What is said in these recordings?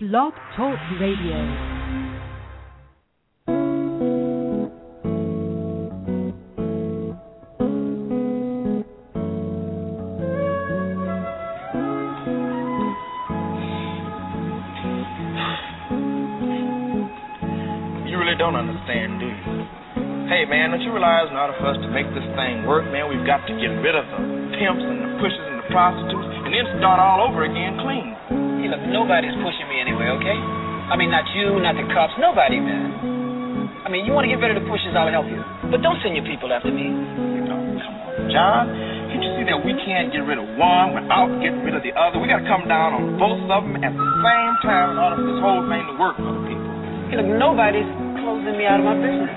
Blog Talk Radio. Don't understand, do you? Hey, man, don't you realize in order for us to make this thing work, man, we've got to get rid of the pimps and the pushers and the prostitutes and then start all over again clean. Hey, look, nobody's pushing me anyway, okay? I mean, not you, not the cops, nobody, man. I mean, you want to get rid of the pushers, I'll help you. But don't send your people after me. Oh, come on, John. Can't you see that we can't get rid of one without getting rid of the other? We got to come down on both of them at the same time in order for this whole thing to work for the people. Hey, look, nobody's closing me out of my business.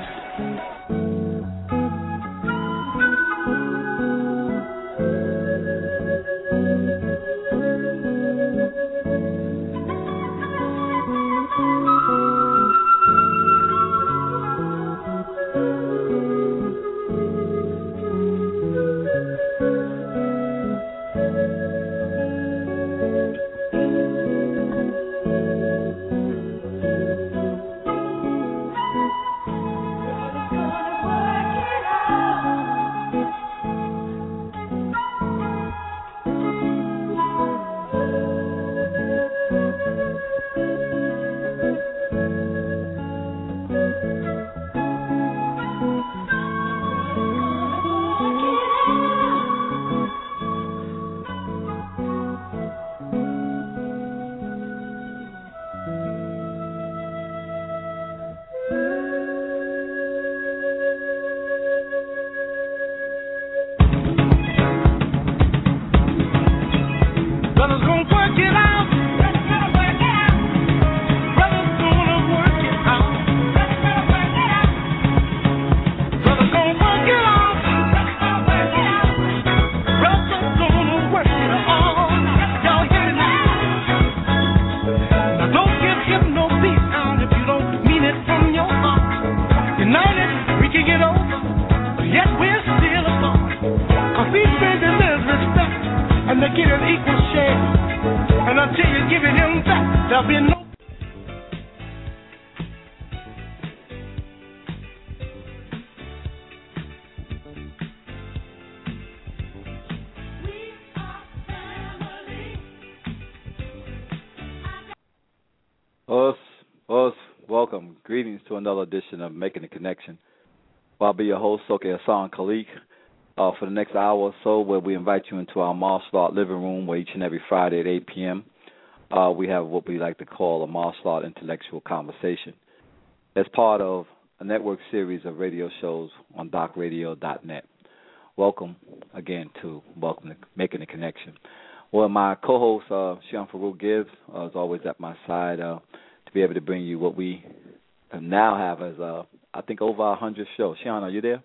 Welcome. Greetings to another edition of Making a Connection. I'll be your host, Soke Hassan Khalik, for the next hour or so, where we invite you into our martial art living room, where each and every Friday at 8 p.m. We have what we like to call a martial art intellectual conversation. As part of a network series of radio shows on docradio.net. Welcome again to Making a Connection. Well, my co-host, Sean Farouk Gibbs, is always at my side to be able to bring you what we now have as, I think, over 100 shows. Sean, are you there?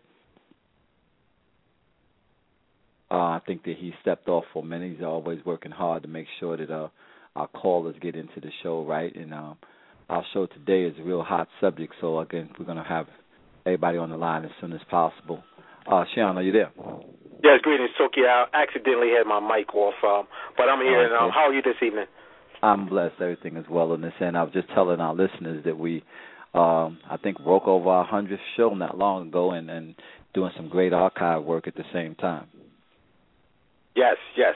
I think that he stepped off for a minute. He's always working hard to make sure that our callers get into the show right. And our show today is a real hot subject, so, again, we're going to have everybody on the line as soon as possible. Sean, are you there? Yes, greetings, Soki. I accidentally had my mic off, but I'm here. Okay. And how are you this evening? I'm blessed. Everything is well in this end. I was just telling our listeners that we, I think, broke over our 100th show not long ago and doing some great archive work at the same time. Yes.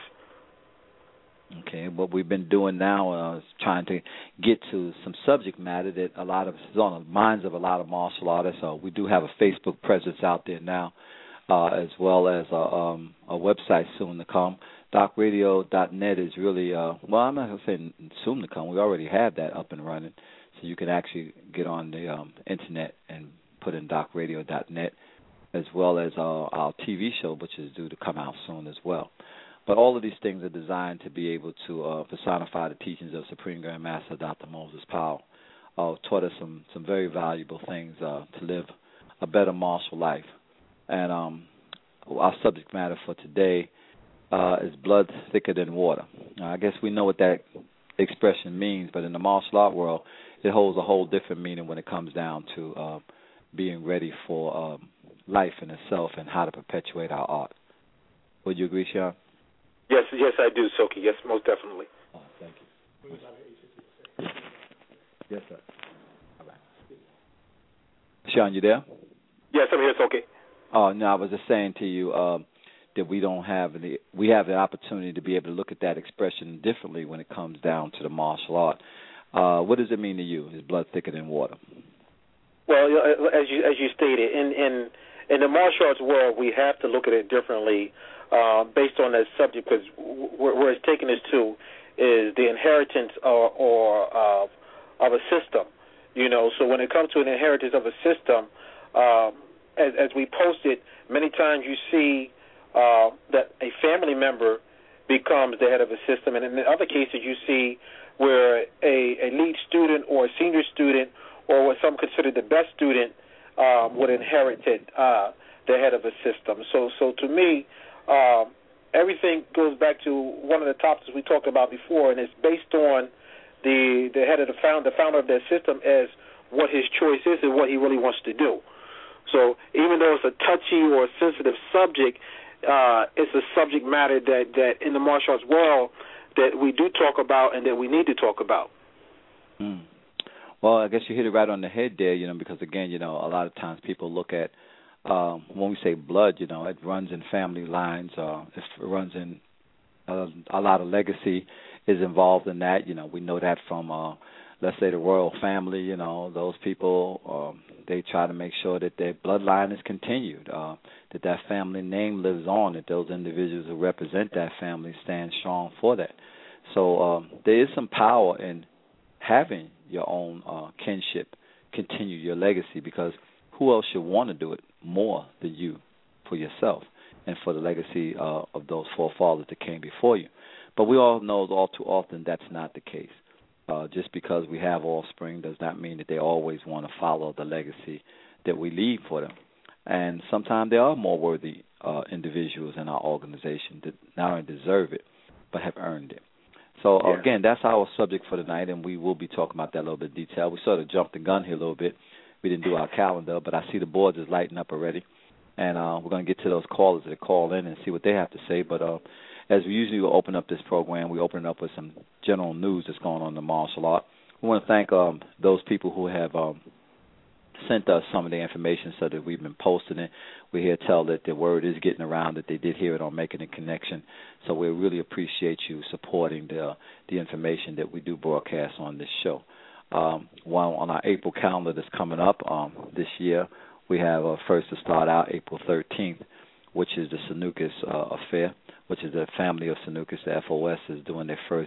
Okay, what we've been doing now is trying to get to some subject matter that a lot of is on the minds of a lot of martial artists. We do have a Facebook presence out there now, as well as a website soon to come. DocRadio.net is really, well, I'm not going to say soon to come. We already have that up and running. So you can actually get on the Internet and put in DocRadio.net, as well as our TV show, which is due to come out soon as well. But all of these things are designed to be able to personify the teachings of Supreme Grand Master Dr. Moses Powell. Taught us some very valuable things to live a better martial life. And our subject matter for today is blood thicker than water. I guess we know what that expression means, but in the martial art world, it holds a whole different meaning when it comes down to being ready for life in itself and how to perpetuate our art. Would you agree, Sean? Yes, I do, Soki. Yes, most definitely. Oh, thank you. Sean, you there? Yes, I'm here. It's okay. Oh, no, I was just saying to you that we have the opportunity to be able to look at that expression differently when it comes down to the martial art. What does it mean to you? Is blood thicker than water? Well, as you stated, in the martial arts world, we have to look at it differently based on that subject, because where it's taking us to is the inheritance of a system. So when it comes to an inheritance of a system, as we posted, many times you see that a family member becomes the head of a system, and in other cases you see where a lead student or a senior student or what some consider the best student would inherit the head of a system. So to me, everything goes back to one of the topics we talked about before, and it's based on the head of the founder of that system as what his choice is and what he really wants to do. So even though it's a touchy or a sensitive subject, it's a subject matter that in the martial arts world that we do talk about and that we need to talk about. Well, I guess you hit it right on the head there, because, again, a lot of times people look at, when we say blood, it runs in family lines. It runs in a lot of legacy is involved in that. We know that from, let's say, the royal family, those people, they try to make sure that their bloodline is continued, that family name lives on, that those individuals who represent that family stand strong for that. So there is some power in having your own kinship continue your legacy, because who else should want to do it more than you for yourself and for the legacy of those forefathers that came before you. But we all know all too often that's not the case. Just because we have offspring does not mean that they always want to follow the legacy that we leave for them. And sometimes there are more worthy individuals in our organization that not only deserve it, but have earned it. So, again, that's our subject for tonight, and we will be talking about that a little bit in detail. We sort of jumped the gun here a little bit. We didn't do our calendar, but I see the boards is lighting up already. And we're going to get to those callers that call in and see what they have to say. But as we usually will open up this program, we open it up with some general news that's going on in the martial art. We want to thank those people who have sent us some of the information so that we've been posting it. We hear tell that the word is getting around, that they did hear it on Making a Connection. So we really appreciate you supporting the information that we do broadcast on this show. One on our April calendar that's coming up this year, we have first to start out April 13th, which is the Sanukis Affair, which is the family of Sanukis. The FOS is doing their first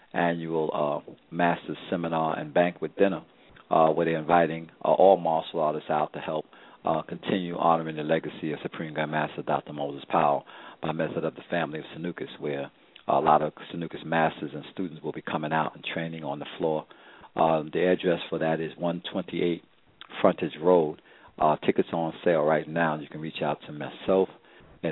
annual Masters Seminar and Banquet Dinner, where they're inviting all martial artists out to help continue honoring the legacy of Supreme Grandmaster Dr. Moses Powell by method of the family of Sanukis, where a lot of Sanukis masters and students will be coming out and training on the floor. The address for that is 128 Frontage Road. Tickets are on sale right now. You can reach out to myself at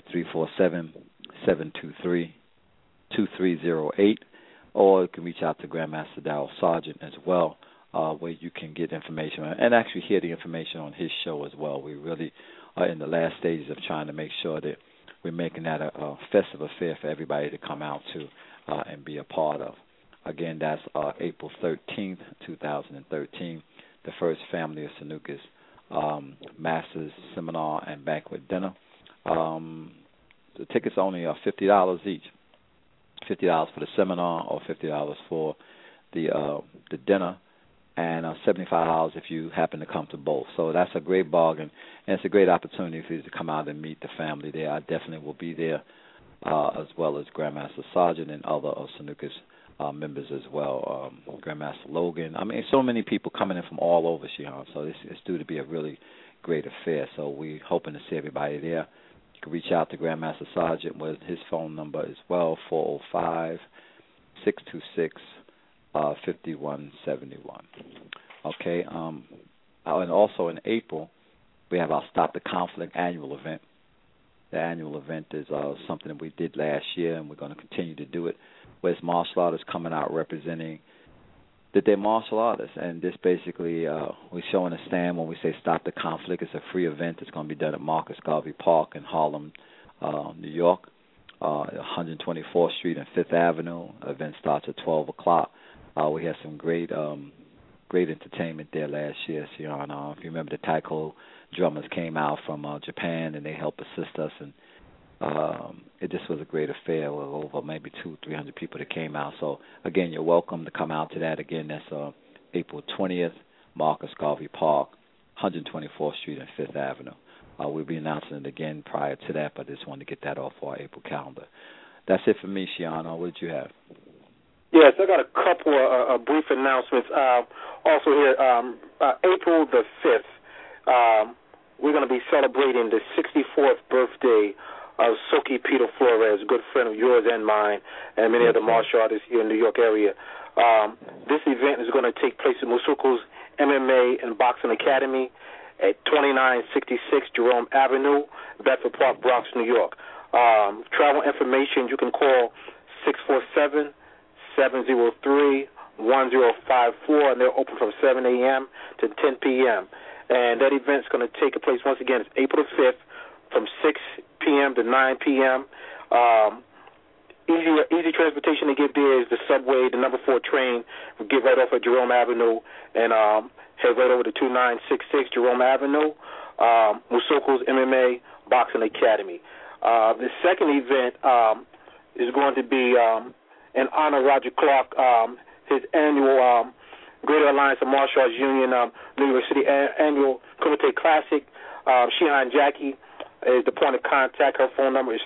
347-723-2308, or you can reach out to Grandmaster Darryl Sargent as well, where you can get information and actually hear the information on his show as well. We really are in the last stages of trying to make sure that we're making that a festive affair for everybody to come out to and be a part of. Again, that's April 13th, 2013, the first family of Sanukis Masters Seminar and Banquet Dinner. The tickets only are $50 each. $50 for the seminar or $50 for the dinner, and $75 if you happen to come to both. So that's a great bargain, and it's a great opportunity for you to come out and meet the family there. I definitely will be there, as well as Grandmaster Sargent and other of Sanukis members as well, Grandmaster Logan. I mean, so many people coming in from all over, Shihan, so it's due to be a really great affair. So we're hoping to see everybody there. You can reach out to Grandmaster Sargent with his phone number as well, 405-626-5171. Okay, and also in April, we have our Stop the Conflict annual event. The annual event is something that we did last year, and we're going to continue to do it, where it's martial artists coming out representing that they're martial artists. And this basically, we're showing a stand when we say Stop the Conflict. It's a free event. It's going to be done at Marcus Garvey Park in Harlem, New York, 124th Street and 5th Avenue. The event starts at 12 o'clock. We have some great great entertainment there last year, Sion. If you remember, the taiko drummers came out from Japan, and they helped assist us, and it just was a great affair with over maybe 200-300 people that came out. So, again, you're welcome to come out to that. Again, that's April 20th, Marcus Garvey Park, 124th Street and 5th Avenue. We'll be announcing it again prior to that, but I just wanted to get that off our April calendar. That's it for me, Shiana. What did you have? Yes, I got a couple of brief announcements. Also here, April the 5th, we're going to be celebrating the 64th birthday of Soki Peter Flores, a good friend of yours and mine, and many other martial artists here in the New York area. This event is going to take place at Musuku's MMA and Boxing Academy at 2966 Jerome Avenue, Bedford Park, Bronx, New York. Travel information, you can call 647-703-1054, and they're open from 7 a.m. to 10 p.m. And that event's going to take place, once again, it's April the 5th from 6 p.m. to 9 p.m. Easy transportation to get there is the subway, the number 4 train. We get right off of Jerome Avenue and head right over to 2966 Jerome Avenue, Musoko's MMA Boxing Academy. The second event is going to be in honor of Roger Clark, his annual Greater Alliance of Martial Arts Union New York City annual Kumite Classic. Shihan Jackie is the point of contact. Her phone number is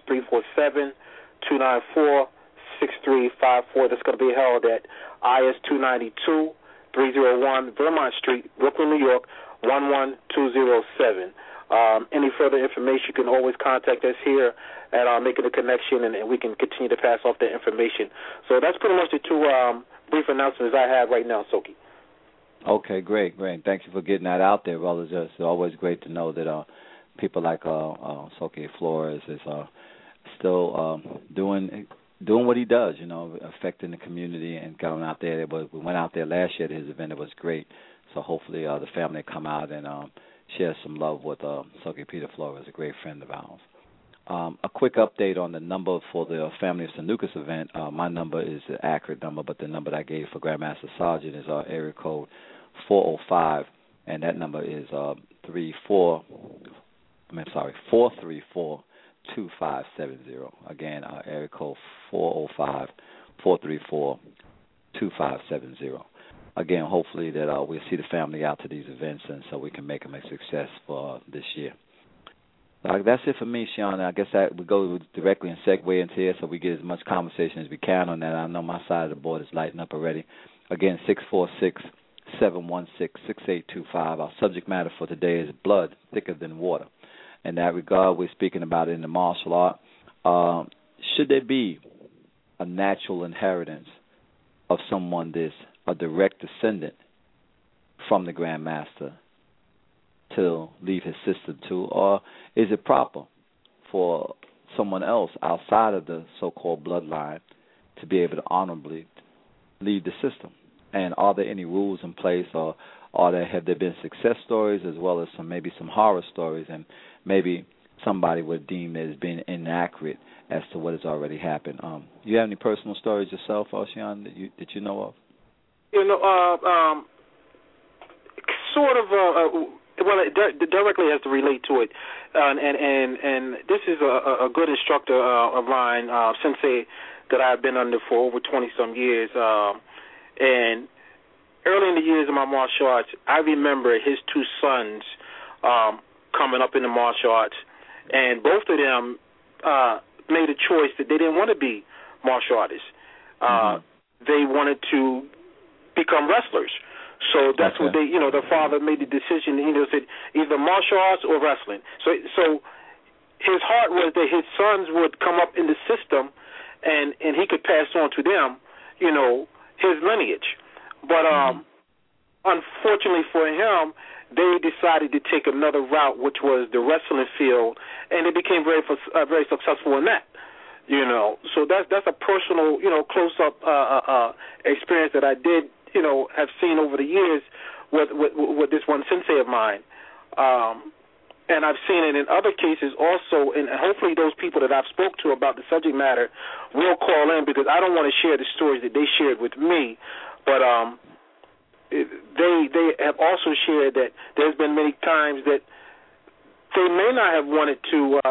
347-294-6354. That's going to be held at IS 292, 301 Vermont Street, Brooklyn, New York, 11207. Any further information, you can always contact us here at Making the Connection, and we can continue to pass off that information. So that's pretty much the two brief announcements I have right now, Soki. Okay, great. Thank you for getting that out there, brothers. It's always great to know that people like Soki Flores is still doing what he does, affecting the community and going out there. But we went out there last year to his event. It was great. So hopefully the family come out and share some love with Soki Peter Flores, a great friend of ours. A quick update on the number for the Family of Sanukas event. My number is the accurate number, but the number that I gave for Grandmaster Sergeant is area code 405, and that number is 434-2570. Again, area code 405-434-2570. Again, hopefully that we'll see the family out to these events, and so we can make them a success for this year. That's it for me, Sean. I guess that we go directly and segue into here so we get as much conversation as we can on that. I know my side of the board is lighting up already. Again, 646-716-6825. Our subject matter for today is blood thicker than water. In that regard, we're speaking about it in the martial art. Should there be a natural inheritance of someone that's a direct descendant from the Grandmaster to leave his system to, or is it proper for someone else outside of the so-called bloodline to be able to honorably lead the system? And are there any rules in place, or have there been success stories as well as maybe some horror stories, and maybe somebody would deem it as being inaccurate as to what has already happened? Do you have any personal stories yourself, Ocean, that you know of? Sort of. Well, it directly has to relate to it, and this is a good instructor of mine, sensei, that I've been under for over 20-some years. And early in the years of my martial arts, I remember his two sons coming up in the martial arts, and both of them made a choice that they didn't want to be martial artists. They wanted to become wrestlers. So that's what they, their father made the decision, said either martial arts or wrestling. So his heart was that his sons would come up in the system and he could pass on to them, his lineage. But unfortunately for him, they decided to take another route, which was the wrestling field, and they became very successful in that. So that's a personal, close-up experience that I did, have seen over the years with this one sensei of mine. And I've seen it in other cases also, and hopefully those people that I've spoke to about the subject matter will call in, because I don't want to share the stories that they shared with me, but they have also shared that there's been many times that they may not have wanted to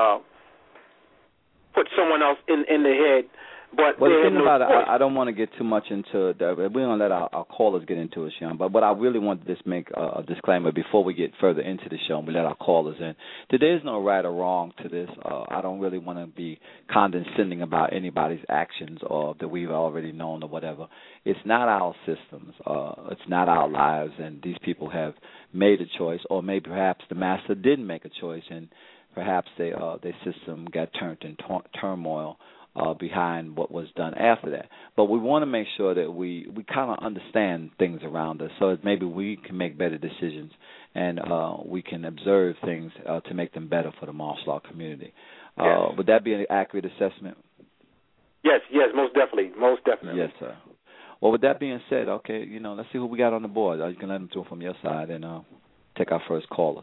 put someone else in the head. But well, the thing about it, I don't want to get too much into that. We're going to let our callers get into it, Sean. But what I really want to just make a disclaimer before we get further into the show and we let our callers in. There is no right or wrong to this. I don't really want to be condescending about anybody's actions or that we've already known or whatever. It's not our systems. It's not our lives. And these people have made a choice, or maybe perhaps the master didn't make a choice, and perhaps their system got turned in turmoil behind what was done after that. But we want to make sure that we kind of understand things around us so that maybe we can make better decisions and we can observe things to make them better for the martial art community. Yes. Would that be an accurate assessment? Yes, most definitely. Yes, sir. Well, with that being said, okay, let's see who we got on the board. You can let them through from your side and take our first caller,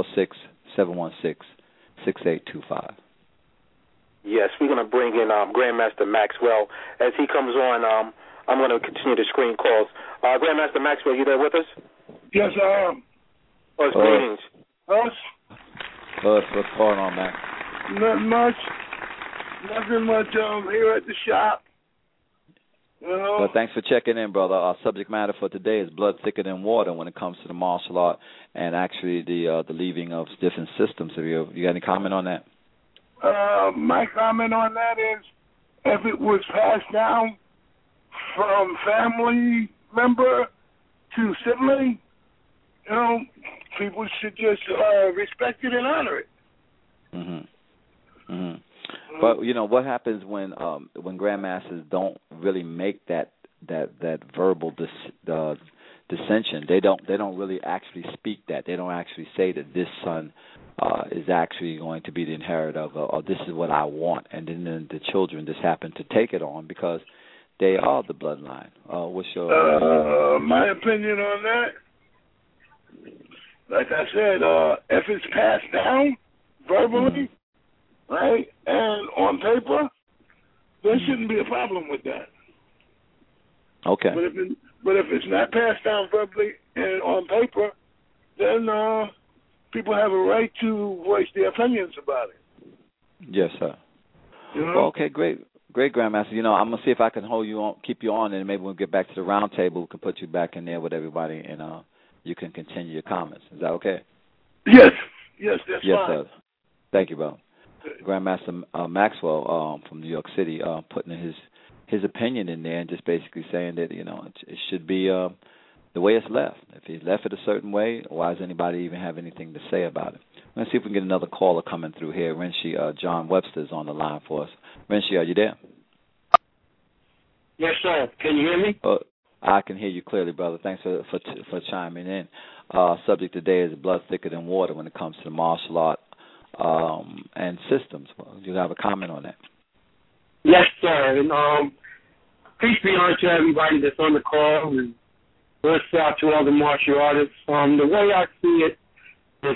646-716-6825. Yes, we're going to bring in Grandmaster Maxwell. As he comes on, I'm going to continue to screen calls. Grandmaster Maxwell, you there with us? Yes, I am. Greetings. What's going on, Max? Nothing much. Here at the shop. Well, thanks for checking in, brother. Our subject matter for today is blood thicker than water when it comes to the martial art and actually the leaving of different systems. You got any comment on that? My comment on that is, if it was passed down from family member to sibling, people should just respect it and honor it. But what happens when grandmasters don't really make that verbal dissension? They don't really actually speak that. They don't actually say that this son is actually going to be the inheritor of, or this is what I want, and then the children just happen to take it on because they are the bloodline. What's your my opinion on that? Like I said, if it's passed down verbally, right, and on paper, there shouldn't be a problem with that. Okay. But if it's not passed down verbally and on paper, then people have a right to voice their opinions about it. Yes, sir. Well, okay, great, Grandmaster. I'm gonna see if I can keep you on, and maybe we'll get back to the round table. We can put you back in there with everybody, and you can continue your comments. Is that okay? Yes, that's fine. Yes, sir. Thank you, bro. Grandmaster Maxwell from New York City putting his opinion in there and just basically saying that it should be the way it's left. If he's left it a certain way, why does anybody even have anything to say about it? Let's see if we can get another caller coming through here. Renshi John Webster's on the line for us. Renshi, are you there? Yes, sir. Can you hear me? I can hear you clearly, brother. Thanks for chiming in. Subject today is blood thicker than water when it comes to the martial art and systems. Do you have a comment on that? Yes, sir. And peace be unto everybody that's on the call, and bless out to all the martial artists. The way I see it is,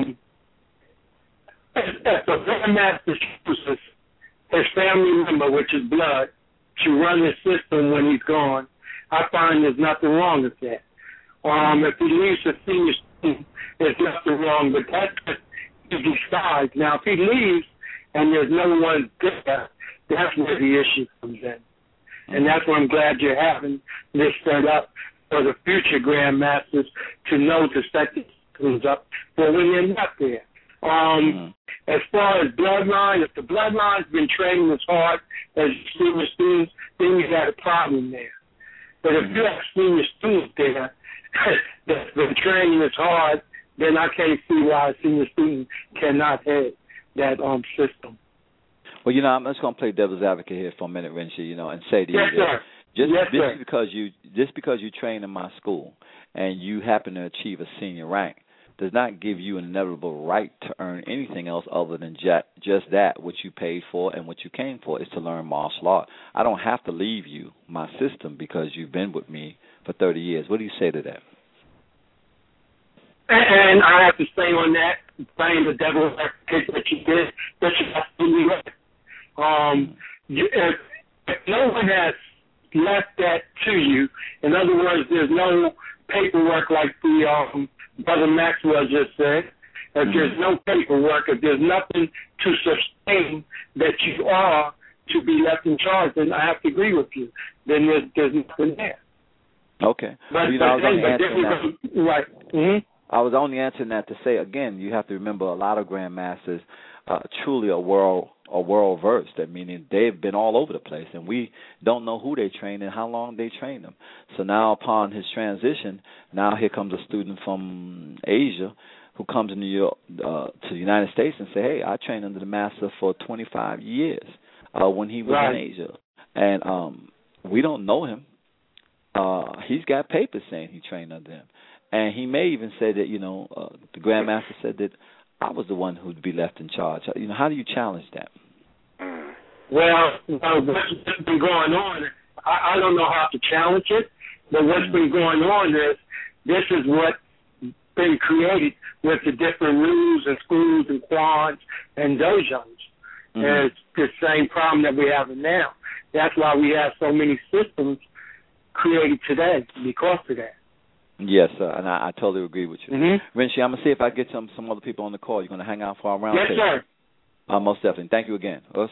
if the grandmaster chooses his family member, which is blood, to run the system when he's gone, I find there's nothing wrong with that. If he leaves a senior student, there's nothing wrong, but that's just he decides. Now, if he leaves and there's no one there, that's where the issue comes in. And that's why I'm glad you're having this set up for the future grandmasters to know to set these things up for when they're not there. As far as bloodline, if the bloodline's been training as hard as senior students, then you got a problem there. But if you have senior students there that's been training as hard, then I can't see why a senior student cannot head that system. Well, I'm just going to play devil's advocate here for a minute, Renshi, and say to you that just because you train in my school and you happen to achieve a senior rank does not give you an inevitable right to earn anything else other than just that which you paid for and what you came for is to learn martial art. I don't have to leave you my system because you've been with me for 30 years. What do you say to that? And I have to say on that, playing the devil's advocate that you did, that you're absolutely right. If no one has left that to you. In other words, there's no paperwork like the Brother Maxwell just said. If there's no paperwork, if there's nothing to sustain that you are to be left in charge, then I have to agree with you. Then there's nothing there. Okay. But, I was only answering that. Right. Mm-hmm. I was only answering that to say, again, you have to remember a lot of grandmasters truly are world versed. That meaning they've been all over the place, and we don't know who they train and how long they train them. So now, upon his transition, now here comes a student from Asia who comes to New York, to the United States, and say, "Hey, I trained under the master for 25 years when he was in Asia, and we don't know him. He's got papers saying he trained under him." And he may even say that, the Grandmaster said that I was the one who'd be left in charge. How do you challenge that? Well, what's been going on, I don't know how to challenge it, but what's been going on is this is what's been created with the different rules and schools and quads and dojos. And it's the same problem that we're having now. That's why we have so many systems created today because of that. Yes, and I totally agree with you. Mm-hmm. Renshi, I'm going to see if I get some other people on the call. You're going to hang out for our round table? Yes, sir. Most definitely. Thank you again. Us?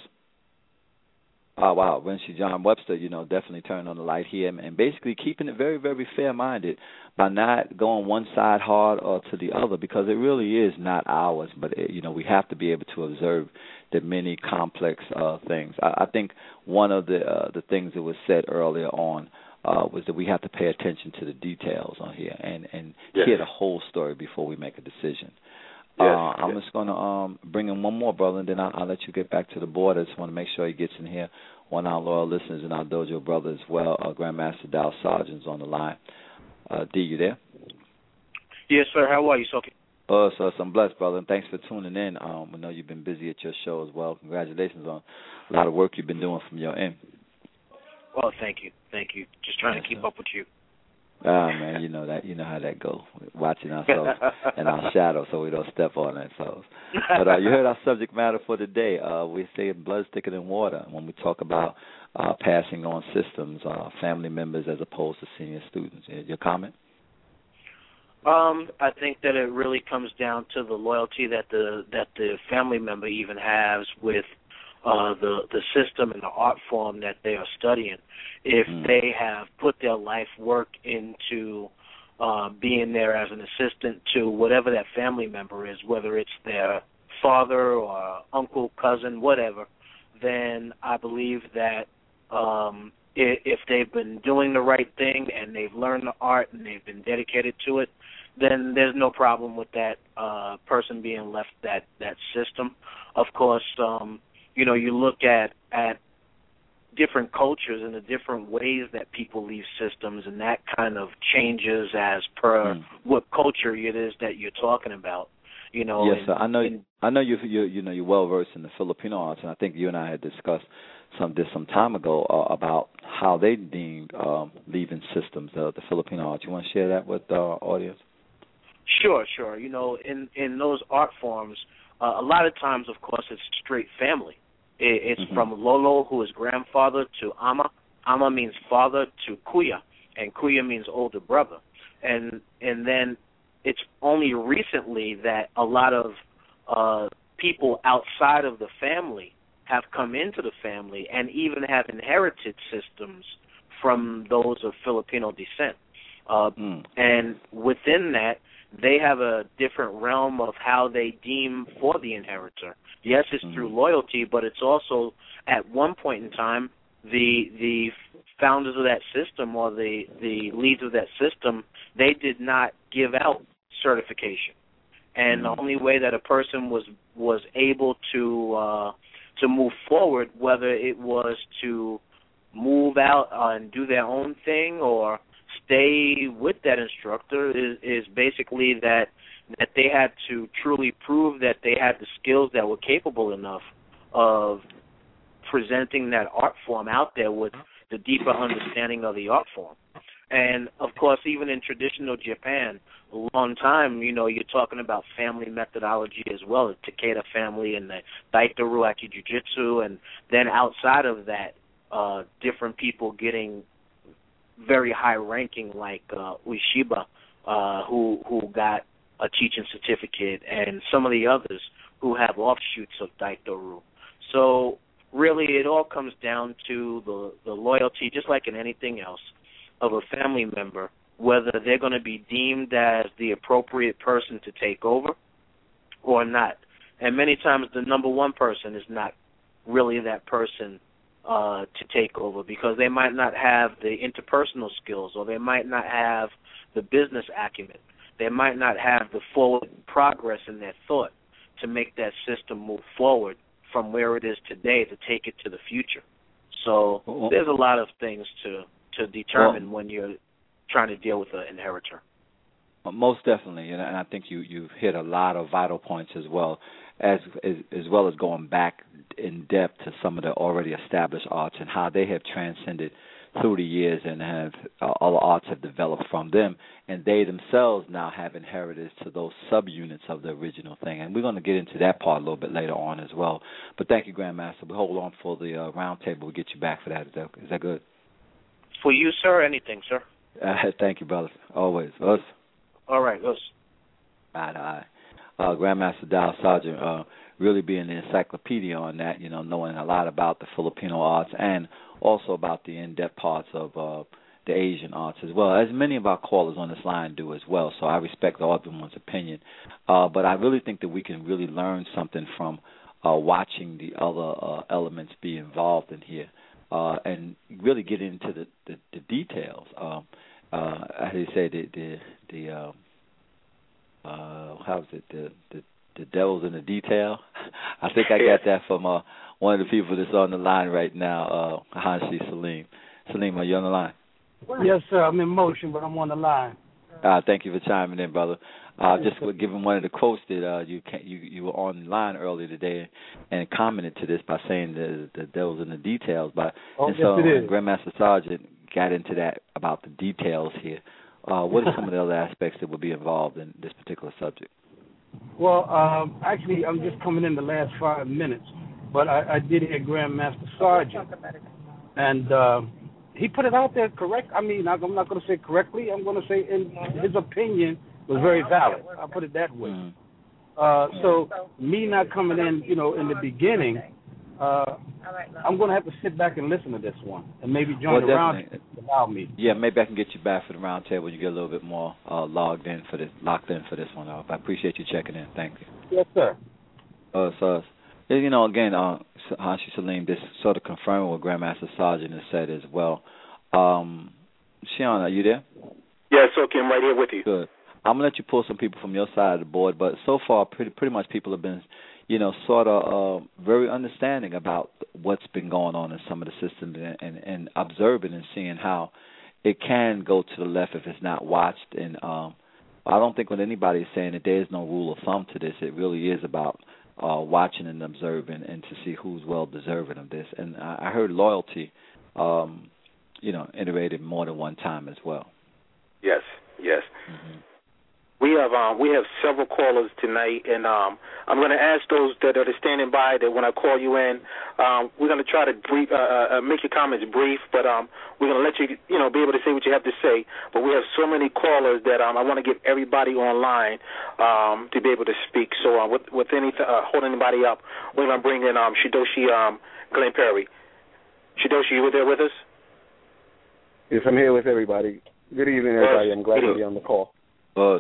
Oh, wow. Renshi John Webster, definitely turned on the light here and basically keeping it very, very fair-minded by not going one side hard or to the other, because it really is not ours. But, we have to be able to observe the many complex things. I think one of the things that was said earlier on was that we have to pay attention to the details on here and hear the whole story before we make a decision. I'm just going to bring in one more, brother, and then I'll let you get back to the board. I just want to make sure he gets in here. One of our loyal listeners and our dojo brother as well, Grandmaster Dow Sargent's on the line. D, you there? Yes, sir. How are you, Soki? So I'm blessed, brother, and thanks for tuning in. We know you've been busy at your show as well. Congratulations on a lot of work you've been doing from your end. Well, thank you. Just trying to keep up with you. Man, you know how that goes. Watching ourselves and our shadow so we don't step on ourselves. But you heard our subject matter for today. We say blood's thicker than water when we talk about passing on systems, family members as opposed to senior students. Your comment? I think that it really comes down to the loyalty that the family member even has with the system and the art form that they are studying. If they have put their life work into being there as an assistant to whatever that family member is, whether it's their father or uncle, cousin, whatever, then I believe that if they've been doing the right thing and they've learned the art and they've been dedicated to it, then there's no problem with that person being left that system. Of course, you look at different cultures and the different ways that people leave systems, and that kind of changes as per what culture it is that you're talking about. Yes, sir. I know you're well versed in the Filipino arts, and I think you and I had discussed some time ago about how they deemed leaving systems, the Filipino arts. You want to share that with our audience? Sure. In those art forms, a lot of times, of course, it's straight family. It's from Lolo, who is grandfather, to Ama. Ama means father, to Kuya, and Kuya means older brother. And then it's only recently that a lot of people outside of the family have come into the family and even have inherited systems from those of Filipino descent. And within that, they have a different realm of how they deem for the inheritor. Yes, it's through loyalty, but it's also, at one point in time, the founders of that system or the leads of that system, they did not give out certification. And the only way that a person was able to move forward, whether it was to move out and do their own thing or stay with that instructor, is basically that they had to truly prove that they had the skills that were capable enough of presenting that art form out there with the deeper understanding of the art form. And, of course, even in traditional Japan, a long time, you're talking about family methodology as well, the Takeda family and the Daito Ruaki Jiu-Jitsu, and then outside of that, different people getting very high ranking like Ueshiba, who got a teaching certificate, and some of the others who have offshoots of Daito-ryu. So really it all comes down to the loyalty, just like in anything else, of a family member, whether they're going to be deemed as the appropriate person to take over or not. And many times the number one person is not really that person to take over, because they might not have the interpersonal skills, or they might not have the business acumen. They might not have the forward progress in their thought to make that system move forward from where it is today to take it to the future. So there's a lot of things to determine when you're trying to deal with an inheritor. Most definitely, and I think you've hit a lot of vital points as well as going back in depth to some of the already established arts and how they have transcended through the years, and have all the arts have developed from them, and they themselves now have inherited to those subunits of the original thing. And we're going to get into that part a little bit later on as well. But thank you, Grandmaster. We hold on for the round table. We'll get you back for that. Is that good? For you, sir, anything, sir. Thank you, brother. Always. Us. All right, us. Eye to eye. Grandmaster Dow Sargent really being the encyclopedia on that, knowing a lot about the Filipino arts and also about the in-depth parts of the Asian arts as well, as many of our callers on this line do as well. So I respect everyone's opinion. But I really think that we can really learn something from watching the other elements be involved in here and really get into the details. How do you say how's it, the devil's in the detail? I think I got that from one of the people that's on the line right now, Hanshi Salim. Salim, are you on the line? Yes, sir. I'm in motion, but I'm on the line. Thank you for chiming in, brother. Just giving one of the quotes that you were on the line earlier today and commented to this by saying the devil's in the details. Grandmaster Sargent got into that about the details here. What are some of the other aspects that would be involved in this particular subject? Well, actually, I'm just coming in the last 5 minutes, but I did hear Grandmaster Sargent, and he put it out there correct. I mean, I'm not going to say correctly. I'm going to say his opinion was very valid. I'll put it that way. Mm-hmm. So me not coming in, in the beginning, I'm going to have to sit back and listen to this one and maybe join the round table to allow me. Yeah, maybe I can get you back for the round table when you get a little bit more locked in for this one. I appreciate you checking in. Thank you. Yes, sir. Again, Hanshi Salim, this sort of confirming what Grandmaster Sargent has said as well. Shion, are you there? Yes, okay, I'm right here with you. Good. I'm going to let you pull some people from your side of the board, but so far pretty much people have been sort of very understanding about what's been going on in some of the systems and observing and seeing how it can go to the left if it's not watched. And I don't think when anybody is saying that there is no rule of thumb to this, it really is about watching and observing and to see who's well deserving of this. And I heard loyalty, iterated more than one time as well. Yes. Mm-hmm. We have several callers tonight, and I'm going to ask those that are standing by that when I call you in, we're going to try to make your comments brief, but we're going to let you be able to say what you have to say. But we have so many callers that I want to get everybody online to be able to speak. So with holding anybody up, we're going to bring in Shidoshi Glenn Perry. Shidoshi, you there with us? Yes, I'm here with everybody. Good evening, everybody. I'm glad to be on the call. Us.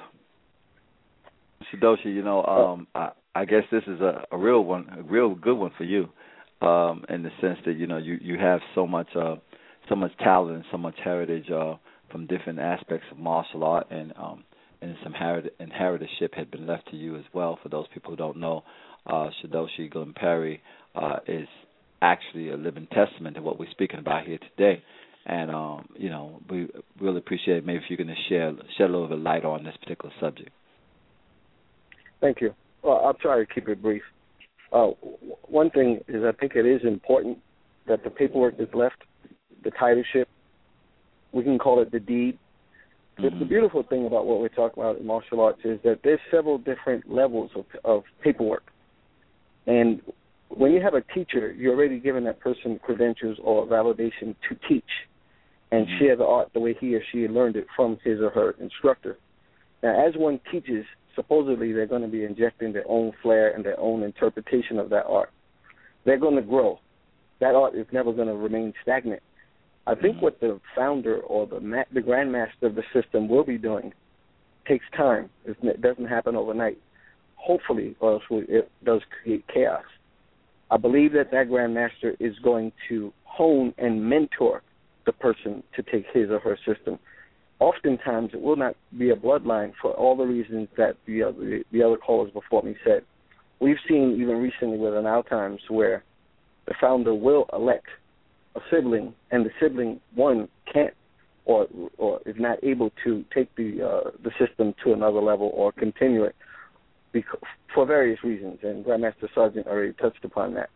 Shidoshi, I guess this is a real one, a real good one for you, in the sense that you have so much talent and so much heritage from different aspects of martial art, and some inheritorship had been left to you as well. For those people who don't know, Shidoshi Glenn Perry is actually a living testament to what we're speaking about here today. And, we really appreciate maybe if you can shed a little bit of light on this particular subject. Thank you. Well, I'll try to keep it brief. One thing is I think it is important that the paperwork is left, the titleship, we can call it the deed. Mm-hmm. The beautiful thing about what we're talking about in martial arts is that there's several different levels of paperwork. And when you have a teacher, you're already giving that person credentials or validation to teach. and share the art the way he or she learned it from his or her instructor. Now, as one teaches, supposedly they're going to be injecting their own flair and their own interpretation of that art. They're going to grow. That art is never going to remain stagnant. I think what the founder or the grandmaster of the system will be doing takes time. It doesn't happen overnight. Hopefully, or else it does create chaos. I believe that grandmaster is going to hone and mentor the person to take his or her system. Oftentimes, it will not be a bloodline for all the reasons that the other callers before me said. We've seen even recently within our times where the founder will elect a sibling, and the sibling, one, can't or is not able to take the system to another level or continue it for various reasons, and Grandmaster Sargent already touched upon that.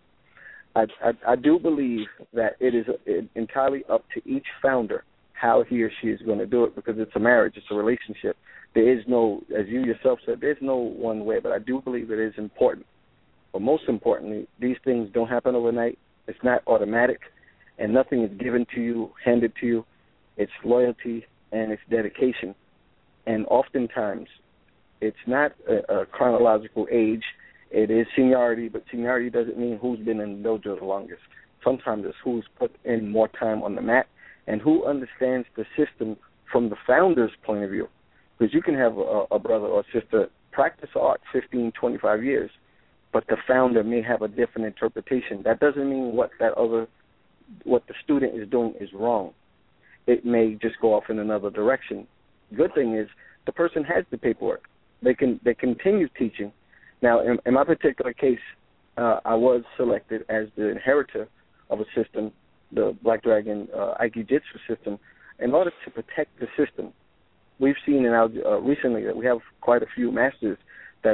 I do believe that it is entirely up to each founder how he or she is going to do it, because it's a marriage, it's a relationship. There is no, as you yourself said, there's no one way, but I do believe it is important. But most importantly, these things don't happen overnight. It's not automatic, and nothing is given to you, handed to you. It's loyalty and it's dedication. And oftentimes, it's not a chronological age. It is seniority, but seniority doesn't mean who's been in the dojo the longest. Sometimes it's who's put in more time on the mat and who understands the system from the founder's point of view. Because you can have a brother or sister practice art 15, 25 years, but the founder may have a different interpretation. That doesn't mean what the student is doing is wrong. It may just go off in another direction. Good thing is the person has the paperwork. They continue teaching. Now, in my particular case, I was selected as the inheritor of a system, the Black Dragon Aikijitsu system, in order to protect the system. We've seen recently that we have quite a few masters that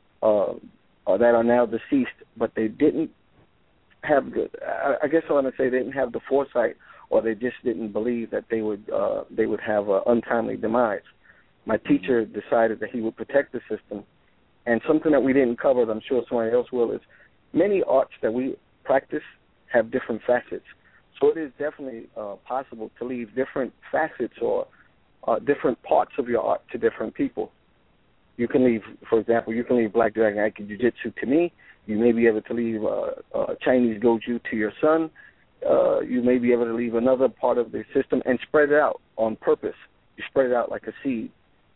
are now deceased, but they didn't have I guess I want to say they didn't have the foresight, or they just didn't believe that they would have an untimely demise. My teacher decided that he would protect the system. And something that we didn't cover, that I'm sure somebody else will, is many arts that we practice have different facets. So it is definitely possible to leave different facets or different parts of your art to different people. You can leave, for example, Black Dragon Aikido Jiu-Jitsu to me. You may be able to leave Chinese Goju to your son. You may be able to leave another part of the system and spread it out on purpose. You spread it out like a seed.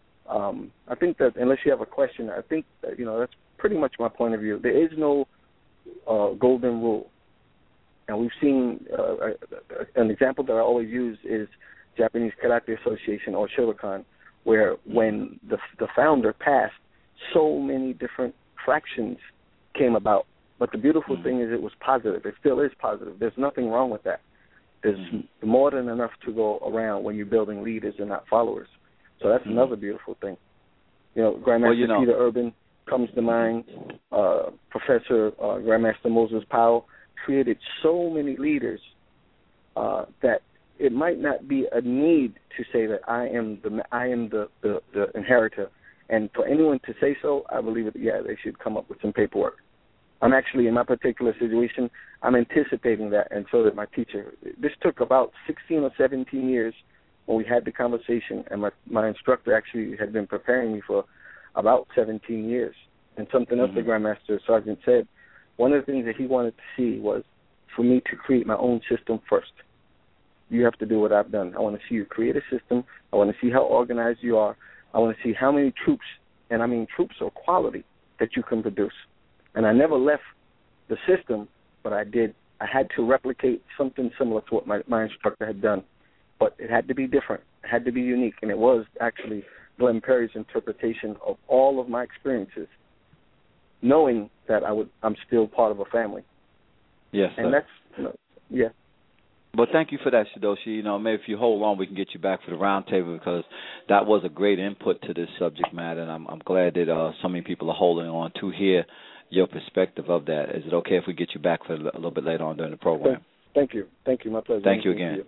I think that, unless you have a question, I think that, that's pretty much my point of view. There is no golden rule. And we've seen an example that I always use is Japanese Karate Association, or Shotokan, where when the founder passed, so many different fractions came about. But the beautiful thing is it was positive. It still is positive. There's nothing wrong with that. There's more than enough to go around when you're building leaders and not followers. So that's another beautiful thing. Grandmaster Peter Urban comes to mind. Professor Grandmaster Moses Powell created so many leaders that it might not be a need to say that I am the inheritor. And for anyone to say so, I believe that, they should come up with some paperwork. I'm actually, in my particular situation, I'm anticipating that, and so did my teacher. This took about 16 or 17 years when we had the conversation, and my instructor actually had been preparing me for about 17 years. And something else that Grandmaster Sargent said, one of the things that he wanted to see was for me to create my own system first. You have to do what I've done. I want to see you create a system. I want to see how organized you are. I want to see how many troops, and I mean troops or quality, that you can produce. And I never left the system, but I did. I had to replicate something similar to what my instructor had done. But it had to be different. It had to be unique. And it was actually Glenn Perry's interpretation of all of my experiences, knowing that I'm still part of a family. Yes, sir. And that's, Well, thank you for that, Shidoshi. Maybe if you hold on, we can get you back for the roundtable, because that was a great input to this subject matter, and I'm glad that so many people are holding on to hear your perspective of that. Is it okay if we get you back for a little bit later on during the program? Thank you. My pleasure. Thank you again.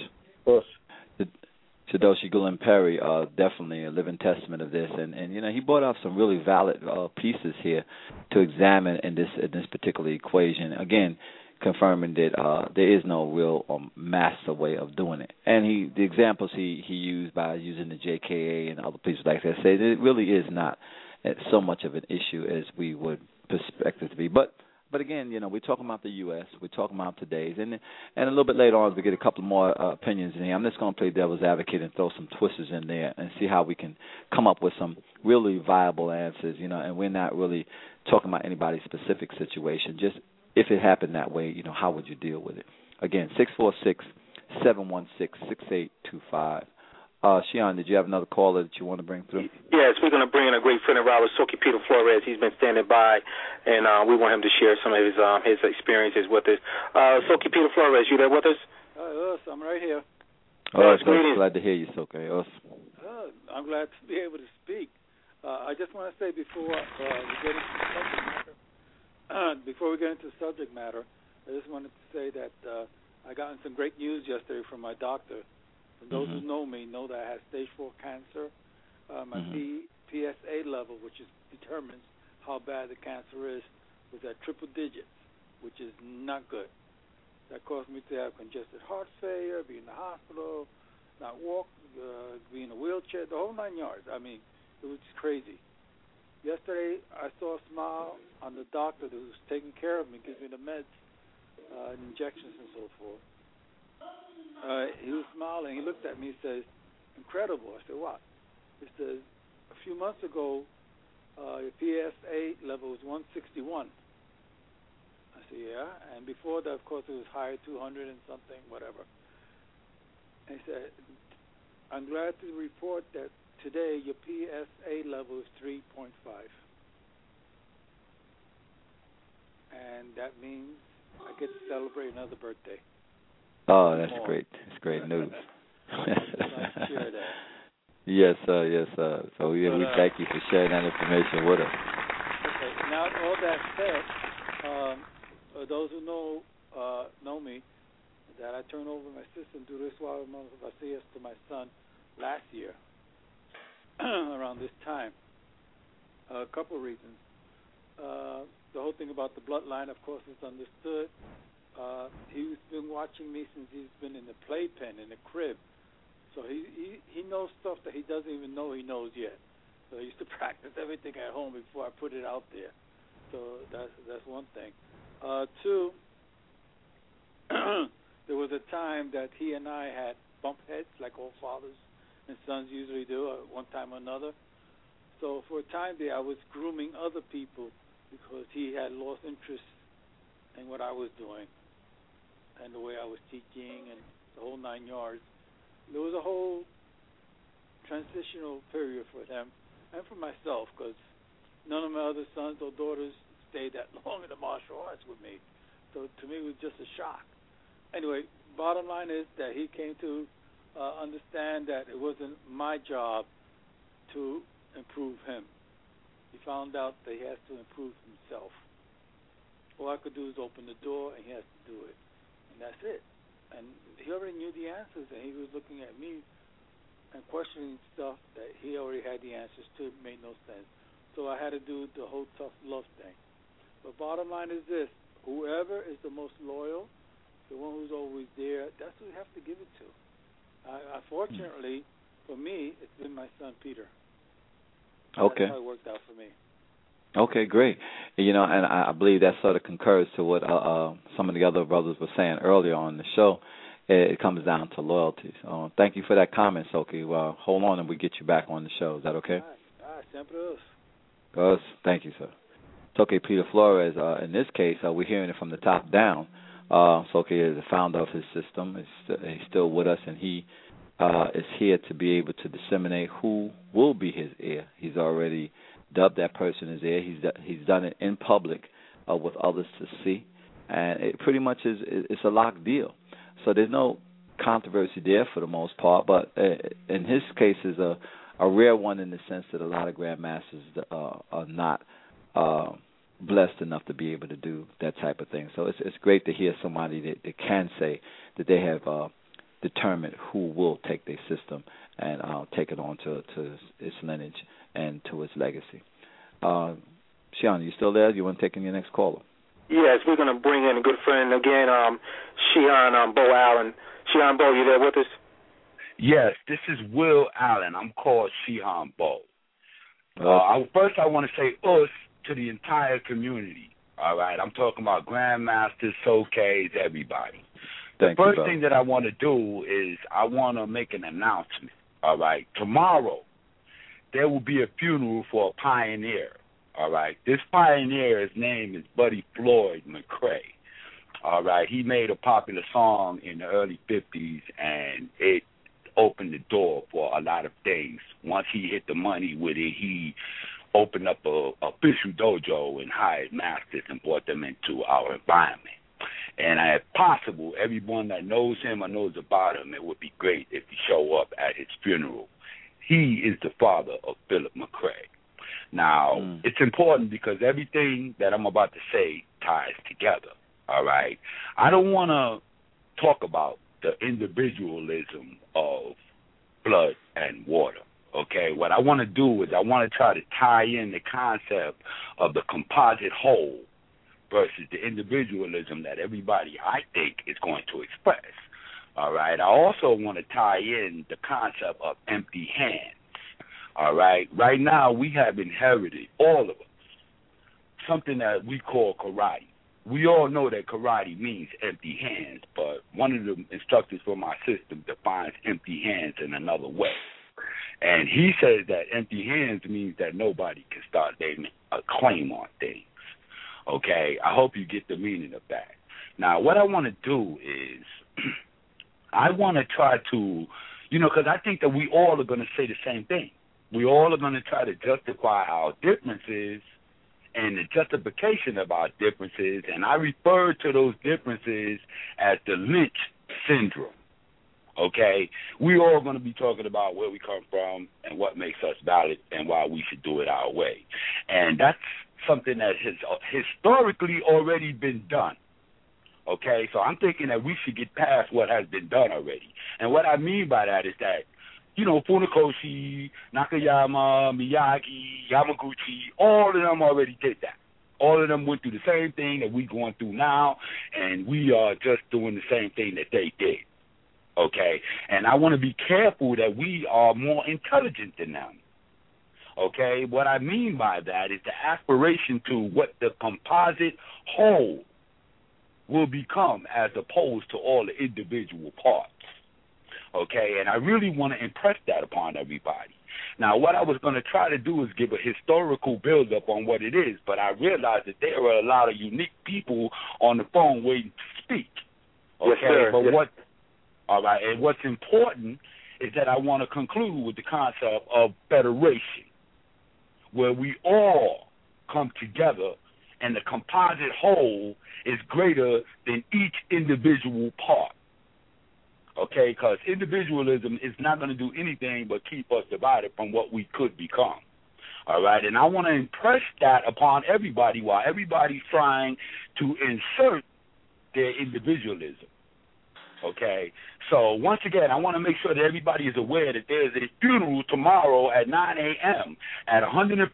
Shidoshi Glenn Perry, definitely a living testament of this, and he brought up some really valid pieces here to examine in this particular equation. Again, confirming that there is no real master way of doing it. And the examples he used by using the JKA and other people like that said it really is not so much of an issue as we would expect it to be. But again, we're talking about the U.S., we're talking about today's, and a little bit later on, as we get a couple more opinions in here, I'm just going to play devil's advocate and throw some twisters in there and see how we can come up with some really viable answers, and we're not really talking about anybody's specific situation, just if it happened that way, how would you deal with it? Again, 646-716-6825. Shion, did you have another caller that you want to bring through? Yes, we're going to bring in a great friend of ours, Soki Peter Flores. He's been standing by, and we want him to share some of his experiences with us. Soki Peter Flores, you there with us? Yes, I'm right here. Glad to hear you, Soki. I'm glad to be able to speak. I just want to say before we get into the subject matter, I just wanted to say that I gotten some great news yesterday from my doctor. And those who know me know that I have stage 4 cancer. My PSA level, which determines how bad the cancer is, was at triple digits, which is not good. That caused me to have congested heart failure, be in the hospital, not walk, be in a wheelchair, the whole 9 yards. I mean, it was crazy. Yesterday, I saw a smile on the doctor who was taking care of me, gives me the meds, injections and so forth. He was smiling. He looked at me and says, "Incredible." I said, "What?" He says, "A few months ago, your PSA level was 161. I said, "Yeah." And before that, of course, it was higher, 200 and something, whatever. And he said, "I'm glad to report that today your PSA level is 3.5. And that means I get to celebrate another birthday." Oh, that's great. That's great news. Share that. Yes, sir. Yes, sir. So we thank you for sharing that information with us. Okay. Now, all that said, those who know me, that I turned over my system to this Vasias to my son last year around this time. A couple of reasons. The whole thing about the bloodline, of course, is understood. He's been watching me since he's been in the playpen, in the crib. So he knows stuff that he doesn't even know he knows yet. So I used to practice everything at home before I put it out there. So that's one thing. Two, there was a time that he and I had bump heads like all fathers and sons usually do at one time or another. So for a time there, I was grooming other people because he had lost interest in what I was doing and the way I was teaching and the whole 9 yards. There was a whole transitional period for them and for myself because none of my other sons or daughters stayed that long in the martial arts with me. So to me, it was just a shock. Anyway, bottom line is that he came to understand that it wasn't my job to improve him. He found out that he has to improve himself. All I could do is open the door, and he has to do it. And that's it. And he already knew the answers, and he was looking at me and questioning stuff that he already had the answers to. It made no sense. So I had to do the whole tough love thing. But bottom line is this. Whoever is the most loyal, the one who's always there, that's who you have to give it to. Fortunately, for me, it's been my son, Peter. Okay. That's how it worked out for me. Okay, great. And I believe that sort of concurs to what some of the other brothers were saying earlier on the show. It comes down to loyalty. So thank you for that comment, Soki. Well, hold on and we'll get you back on the show. Is that okay? All right, sempre is. Yes, thank you, sir. Soki Peter Flores, in this case, we're hearing it from the top down. Soki is the founder of his system. He's still with us, and he is here to be able to disseminate who will be his heir. He's already dubbed that person his heir. He's done it in public with others to see, and it pretty much it's a locked deal. So there's no controversy there for the most part, but in his case is a rare one in the sense that a lot of grandmasters are not blessed enough to be able to do that type of thing. So it's great to hear somebody that can say that they have determined who will take their system and take it on to its lineage and to its legacy. Shion, you still there? You want to take in your next caller? Yes, we're going to bring in a good friend again, Shehan Bo Allen. Shehan Bo, you there with us? Yes, this is Will Allen. I'm called Shehan Bo. First, I want to say us to the entire community. All right, I'm talking about Grandmasters, Soulcades, everybody. The first thing that I want to do is I want to make an announcement. All right, tomorrow there will be a funeral for a pioneer. All right, this pioneer, his name is Buddy Floyd McCrae. All right, he made a popular song in the early 50s, and it opened the door for a lot of things. Once he hit the money with it, he opened up a official dojo and hired masters and brought them into our environment. And if possible, everyone that knows him or knows about him, it would be great if he show up at his funeral. He is the father of Philip McCrae. Now, it's important because everything that I'm about to say ties together, all right? I don't want to talk about the individualism of blood and water. Okay, what I want to do is I want to try to tie in the concept of the composite whole versus the individualism that everybody, I think, is going to express. All right, I also want to tie in the concept of empty hands. All right, right now we have inherited, all of us, something that we call karate. We all know that karate means empty hands, but one of the instructors for my system defines empty hands in another way. And he says that empty hands means that nobody can start a claim on things. Okay? I hope you get the meaning of that. Now, what I want to do is I want to try to, because I think that we all are going to say the same thing. We all are going to try to justify our differences and the justification of our differences, and I refer to those differences as the Lynch syndrome. Okay, we all going to be talking about where we come from and what makes us valid and why we should do it our way. And that's something that has historically already been done. Okay, so I'm thinking that we should get past what has been done already. And what I mean by that is that, Funakoshi, Nakayama, Miyagi, Yamaguchi, all of them already did that. All of them went through the same thing that we're going through now, and we are just doing the same thing that they did. Okay, and I want to be careful that we are more intelligent than them. Okay, what I mean by that is the aspiration to what the composite whole will become as opposed to all the individual parts. Okay, and I really want to impress that upon everybody. Now, what I was going to try to do is give a historical build-up on what it is, but I realized that there are a lot of unique people on the phone waiting to speak. Okay, yes, sir. But yes. All right, and what's important is that I want to conclude with the concept of federation, where we all come together and the composite whole is greater than each individual part. Okay, because individualism is not going to do anything but keep us divided from what we could become. All right, and I want to impress that upon everybody while everybody's trying to insert their individualism. Okay, so once again, I want to make sure that everybody is aware that there's a funeral tomorrow at 9 a.m. at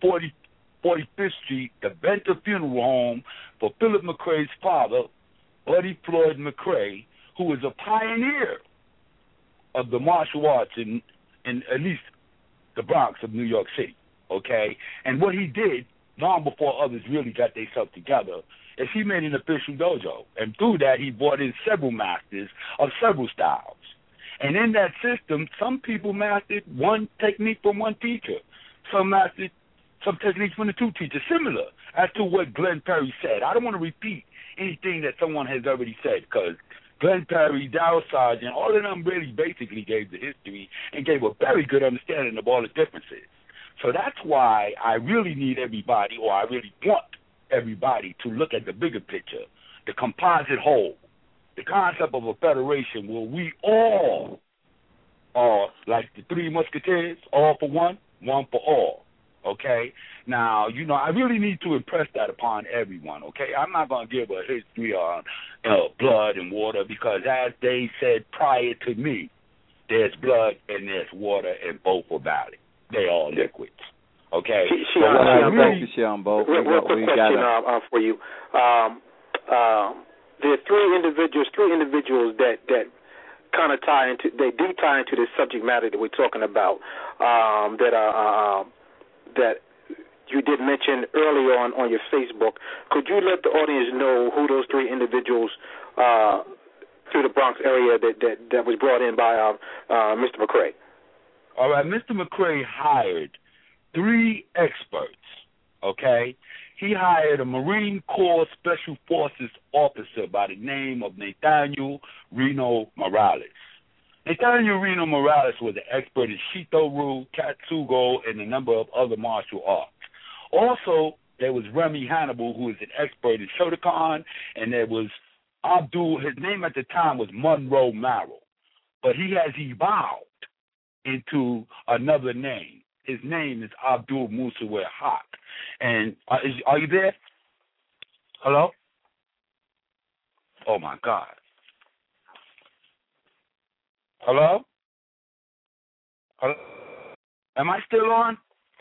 145th Street, the Benter Funeral Home, for Philip McCrae's father, Buddy Floyd McCrae, who is a pioneer of the martial arts in at least the Bronx of New York City. Okay, and what he did long before others really got themselves together is he made an official dojo, and through that he brought in several masters of several styles. And in that system, some people mastered one technique from one teacher. Some mastered some techniques from the two teachers, similar as to what Glenn Perry said. I don't want to repeat anything that someone has already said, because Glenn Perry, Darryl Sargent, all of them really basically gave the history and gave a very good understanding of all the differences. So that's why I really need everybody, or I really want everybody, to look at the bigger picture, the composite whole, the concept of a federation where we all are like the Three Musketeers, all for one, one for all. Okay? Now, I really need to impress that upon everyone, okay? I'm not going to give a history on blood and water, because as they said prior to me, there's blood and there's water, and both are valid. They are liquids, okay? Thank you, Shehan Bo. Real quick question for you. there are three individuals that kind of tie into this subject matter that we're talking about, that you did mention earlier on your Facebook. Could you let the audience know who those three individuals through the Bronx area that was brought in by Mr. McCray? All right, Mr. McCray hired 3 experts, okay? He hired a Marine Corps Special Forces officer by the name of Nathaniel Reno Morales. Nathaniel Reno Morales was an expert in Shito-Ryu, Katsugo, and a number of other martial arts. Also, there was Remy Hannibal, who was an expert in Shotokan, and there was Abdul, his name at the time was Monroe Marrow, but he has evolved into another name. His name is Abdul Musawir Haq. And are you there? Hello? Oh, my God. Hello? Hello? Am I still on?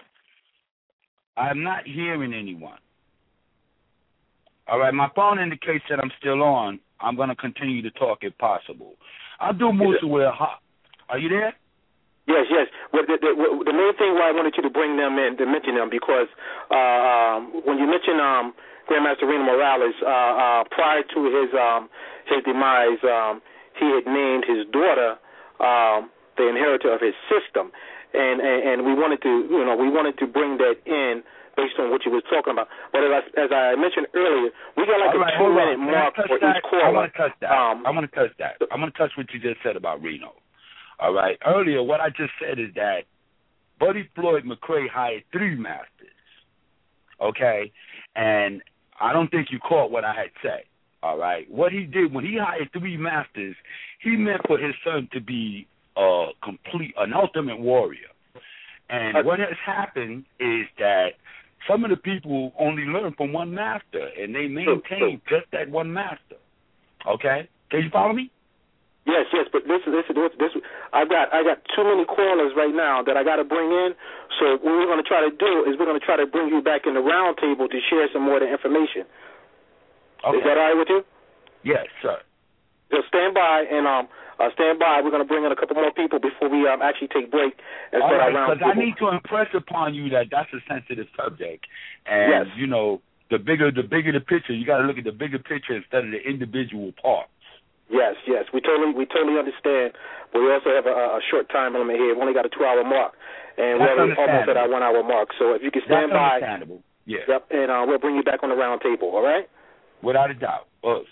I'm not hearing anyone. All right, my phone indicates that I'm still on. I'm going to continue to talk if possible. Abdul Musawir Haq. Are you there? Yes. Well, the main thing why I wanted you to bring them in, to mention them, because when you mentioned Grandmaster Reno Morales, prior to his demise, he had named his daughter the inheritor of his system, and we wanted to bring that in based on what you were talking about. But as I mentioned earlier, we got like a 2-minute mark for each caller. I want to touch that. I'm going to touch what you just said about Reno. All right. Earlier, what I just said is that Buddy Floyd McCray hired 3 masters. Okay? And I don't think you caught what I had said. All right? What he did, when he hired 3 masters, he meant for his son to be an ultimate warrior. And what has happened is that some of the people only learn from one master, and they maintain just that one master. Okay? Can you follow me? Yes, but this. I got too many callers right now that I got to bring in. So what we're going to try to do is we're going to try to bring you back in the round table to share some more of the information. Okay. Is that all right with you? Yes, sir. So stand by and stand by. We're going to bring in a couple more people before we actually take break and start our round table. Because I need to impress upon you that that's a sensitive subject, and you know, the bigger the picture, you got to look at the bigger picture instead of the individual parts. Yes, we totally understand, but we also have a short time limit here. We've only got a 2-hour mark, and we're almost at our 1-hour mark. So if you can stand by, yeah. Yep, and we'll bring you back on the round table. All right? Without a doubt, us.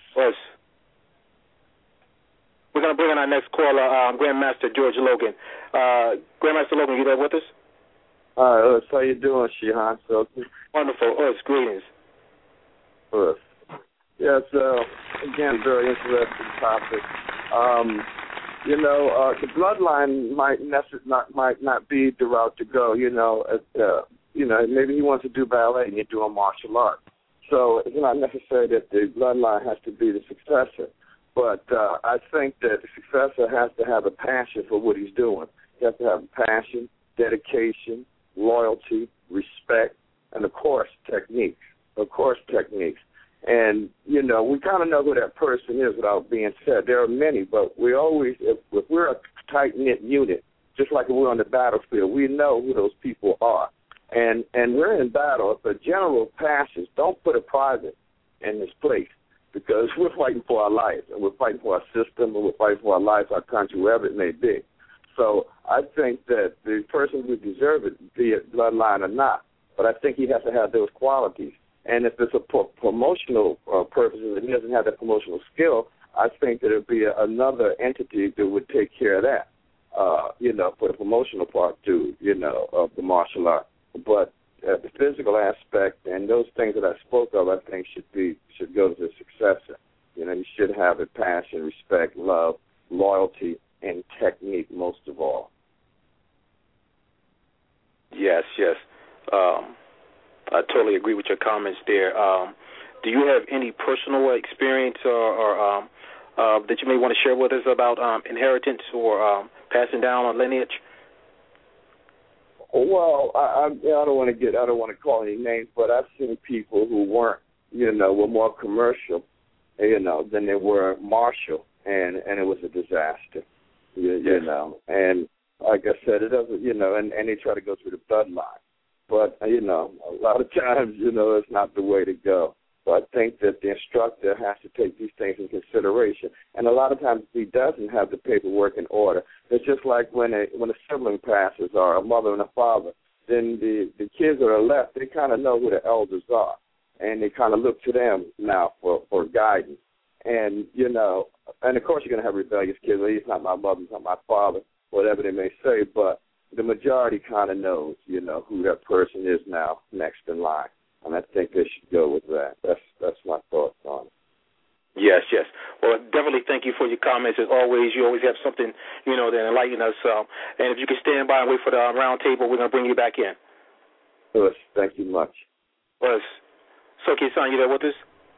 We're gonna bring in our next caller, Grandmaster George Logan. Grandmaster Logan, you there with us? Hi, how you doing, Shihan? Wonderful. Greetings. Yes, again, very interesting topic. The bloodline might not be the route to go. Maybe he wants to do ballet and you're doing martial arts. So it's not necessary that the bloodline has to be the successor. But I think that the successor has to have a passion for what he's doing. He has to have passion, dedication, loyalty, respect, and, of course, techniques. And, we kind of know who that person is without being said. There are many, but we always, if we're a tight-knit unit, just like if we're on the battlefield, we know who those people are. And we're in battle. If a general passes, don't put a private in his place, because we're fighting for our lives, and we're fighting for our system, and we're fighting for our lives, our country, wherever it may be. So I think that the person who deserves it, be it bloodline or not, but I think he has to have those qualities. And if it's a promotional purposes and he doesn't have that promotional skill, I think that it would be another entity that would take care of that, for the promotional part too, of the martial art. But the physical aspect and those things that I spoke of, I think should go to the successor. You should have a passion, respect, love, loyalty, and technique most of all. Yes. I totally agree with your comments there. Do you have any personal experience or that you may want to share with us about inheritance or passing down on lineage? Well, I don't want to call any names, but I've seen people who weren't, were more commercial, than they were Marshall, and it was a disaster. You know, and like I said, it doesn't, and they try to go through the bloodline. But, a lot of times, it's not the way to go. So I think that the instructor has to take these things in consideration. And a lot of times he doesn't have the paperwork in order. It's just like when a sibling passes, or a mother and a father, then the kids that are left, they kind of know who the elders are. And they kind of look to them now for guidance. And, and of course you're going to have rebellious kids. Well, he's not my mother, he's not my father, whatever they may say. But the majority kind of knows, who that person is now next in line. And I think they should go with that. That's my thoughts on it. Yes. Well, definitely thank you for your comments. As always, you always have something, that enlighten us. And if you can stand by and wait for the round table, we're going to bring you back in. Yes, thank you much. Well, Soki-san, you there with us?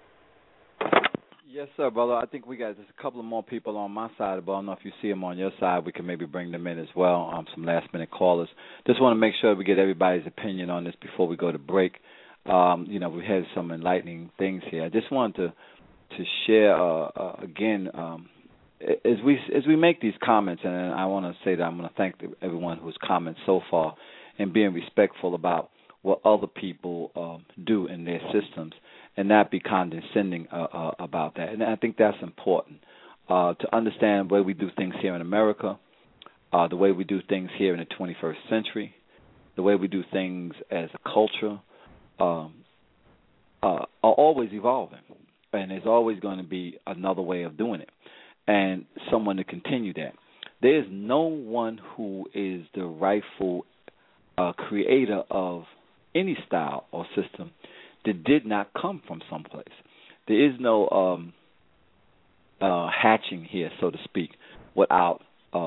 Yes, sir, brother. I think we got just a couple of more people on my side, but I don't know if you see them on your side. We can maybe bring them in as well, some last-minute callers. Just want to make sure we get everybody's opinion on this before we go to break. We had some enlightening things here. I just wanted to share again as we make these comments, and I want to say that I'm going to thank everyone who's commented so far and being respectful about what other people do in their systems and not be condescending about that. And I think that's important to understand the way we do things here in America, the way we do things here in the 21st century, the way we do things as a culture are always evolving. And there's always going to be another way of doing it and someone to continue that. There's no one who is the rightful creator of any style or system that did not come from someplace. There is no hatching here, so to speak, without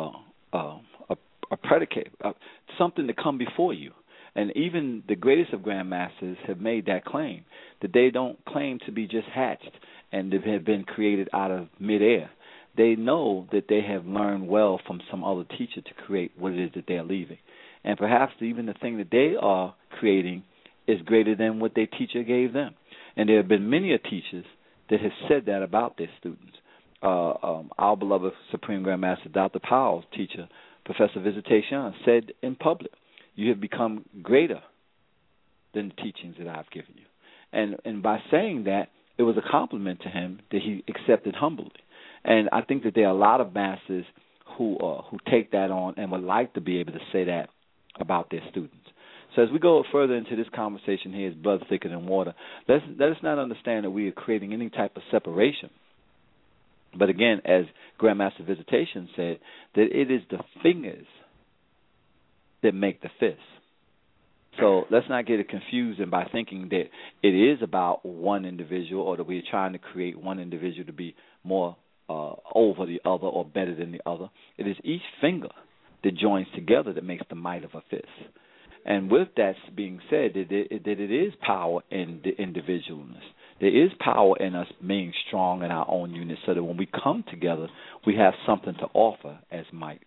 a predicate, something to come before you. And even the greatest of grandmasters have made that claim, that they don't claim to be just hatched and they have been created out of midair. They know that they have learned well from some other teacher to create what it is that they're leaving. And perhaps even the thing that they are creating is greater than what their teacher gave them. And there have been many teachers that have said that about their students. Our beloved Supreme Grandmaster Dr. Powell's teacher, Professor Visitation, said in public, you have become greater than the teachings that I've given you. And by saying that, it was a compliment to him that he accepted humbly. And I think that there are a lot of masters who take that on and would like to be able to say that about their students. So as we go further into this conversation here, is blood thicker than water, let us not understand that we are creating any type of separation. But again, as Grandmaster Visitation said, that it is the fingers that make the fist. So let's not get it confused by thinking that it is about one individual or that we're trying to create one individual to be more over the other or better than the other. It is each finger that joins together that makes the might of a fist. And with that being said, that it is power in the individualness. There is power in us being strong in our own unit so that when we come together, we have something to offer as might.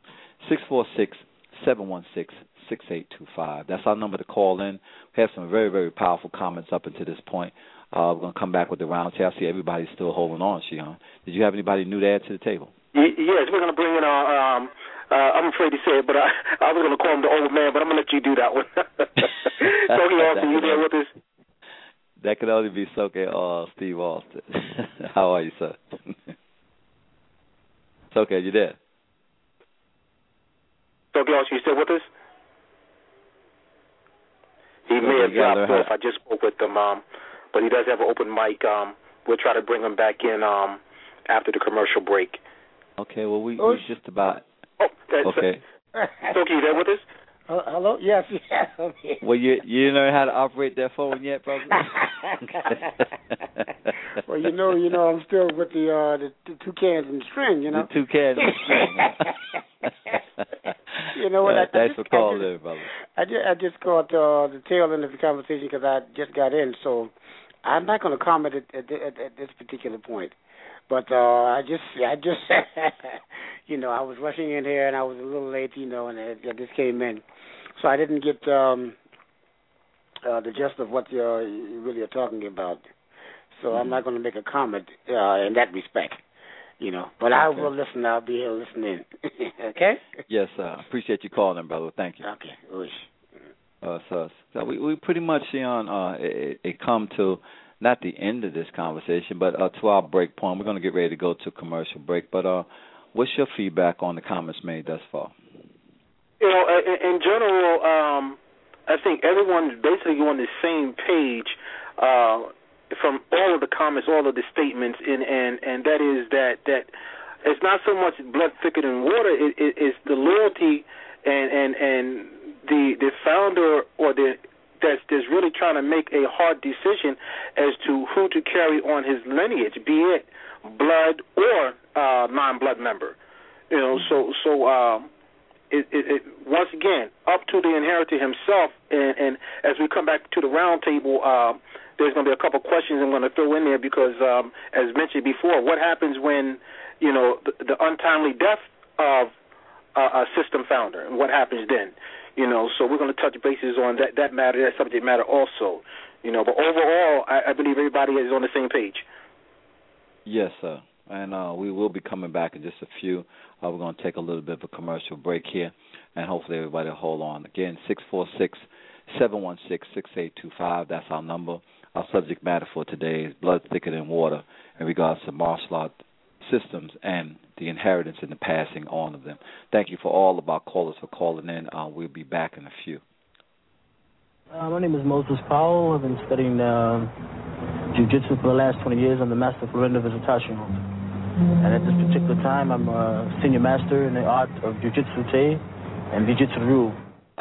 646-716-6825. That's our number to call in. We have some very, very powerful comments up until this point. We're going to come back with the round table. I see everybody's still holding on, Shihan. Did you have anybody new to add to the table? Yes, we're going to bring in our, I'm afraid to say it, but I was going to call him the old man, but I'm going to let you do that one. Soke Austin, you there with us? That could only be Soke or Steve Austin. How are you, sir? Soke, are you there? Soke Austin, you still with us? He may have dropped off. I just spoke with him, but he does have an open mic. We'll try to bring him back in after the commercial break. Okay, well, we just about... Oh, okay. Soke, you there with us? Hello? Yes. Well, you learn how to operate that phone yet, brother? Well, you know, I'm still with the two cans and string, The two cans and string. You know what? Thanks for calling in, brother. I just caught the tail end of the conversation because I just got in, so I'm not going to comment at this particular point. But I just I was rushing in here and I was a little late, and I just came in. So I didn't get the gist of what you really are talking about. so I'm not going to make a comment in that respect. But I will listen. I'll be here listening. Okay? Yes, appreciate you calling, brother. Thank you. Okay. So we pretty much, it come to not the end of this conversation, but to our break point. We're going to get ready to go to commercial break. But what's your feedback on the comments made thus far? In general, I think everyone's basically on the same page from all of the comments, all of the statements, and that is that it's not so much blood thicker than water. It's the loyalty and the founder or that's really trying to make a hard decision as to who to carry on his lineage, be it blood or non-blood member. It once again up to the inheritor himself. And as we come back to the round table, there's going to be a couple questions I'm going to throw in there because, as mentioned before, what happens when the untimely death of a system founder, and what happens then? So we're going to touch bases on that matter, that subject matter also. But overall, I believe everybody is on the same page. Yes, sir. And we will be coming back in just a few. We're going to take a little bit of a commercial break here, and hopefully everybody will hold on. Again, 646-716-6825. That's our number. Our subject matter for today is blood thicker than water in regards to martial art systems and the inheritance and the passing on of them. Thank you for all of our callers for calling in. We'll be back in a few. My name is Moses Powell. I've been studying jiu-jitsu for the last 20 years. I'm the master of Florinda Visitational. And at this particular time, I'm a senior master in the art of Jiu-Jitsu Te and Jiu-Jitsu Ryu.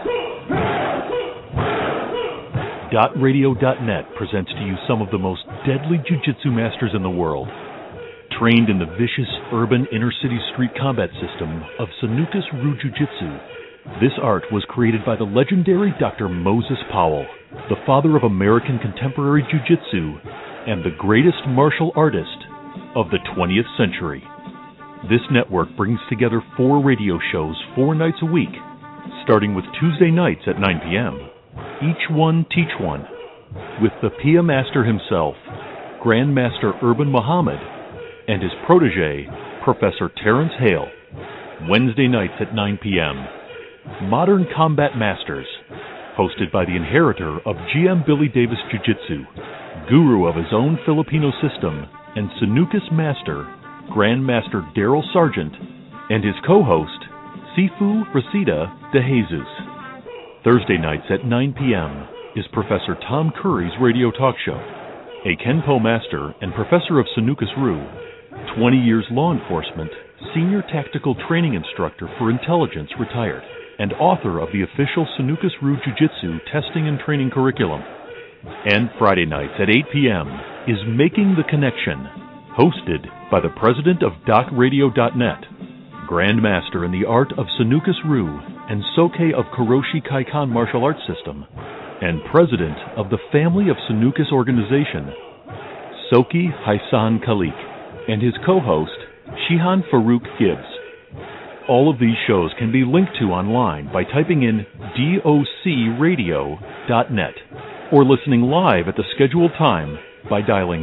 .radio.net presents to you some of the most deadly jiu-jitsu masters in the world. Trained in the vicious urban inner-city street combat system of Sanukas Ryu Jiu-Jitsu, this art was created by the legendary Dr. Moses Powell, the father of American contemporary jiu-jitsu and the greatest martial artist of the 20th century. This network brings together 4 radio shows 4 nights a week, starting with Tuesday nights at 9 p.m. Each one teach one, with the Pia Master himself, Grandmaster Urban Muhammad, and his protege, Professor Terrence Hale. Wednesday nights at 9 p.m., Modern Combat Masters, hosted by the inheritor of GM Billy Davis Jiu-Jitsu, guru of his own Filipino system, and Sanukas Master, Grandmaster Daryl Sargent, and his co-host, Sifu Reseda de Jesus. Thursday nights at 9 p.m. is Professor Tom Curry's radio talk show, a Kenpo Master and Professor of Sanukas Ryu, 20 years law enforcement, senior tactical training instructor for intelligence retired, and author of the official Sanukas Ryu Jiu-Jitsu testing and training curriculum. And Friday nights at 8 p.m. is Making the Connection, hosted by the president of DocRadio.net, Grandmaster in the art of Sanukas Ryu and Soke of Kuroshi Kaikan Martial Arts System, and president of the Family of Sanukas organization, Soki Hassan Khalik, and his co-host, Shihan Farouk Gibbs. All of these shows can be linked to online by typing in docradio.net or listening live at the scheduled time by dialing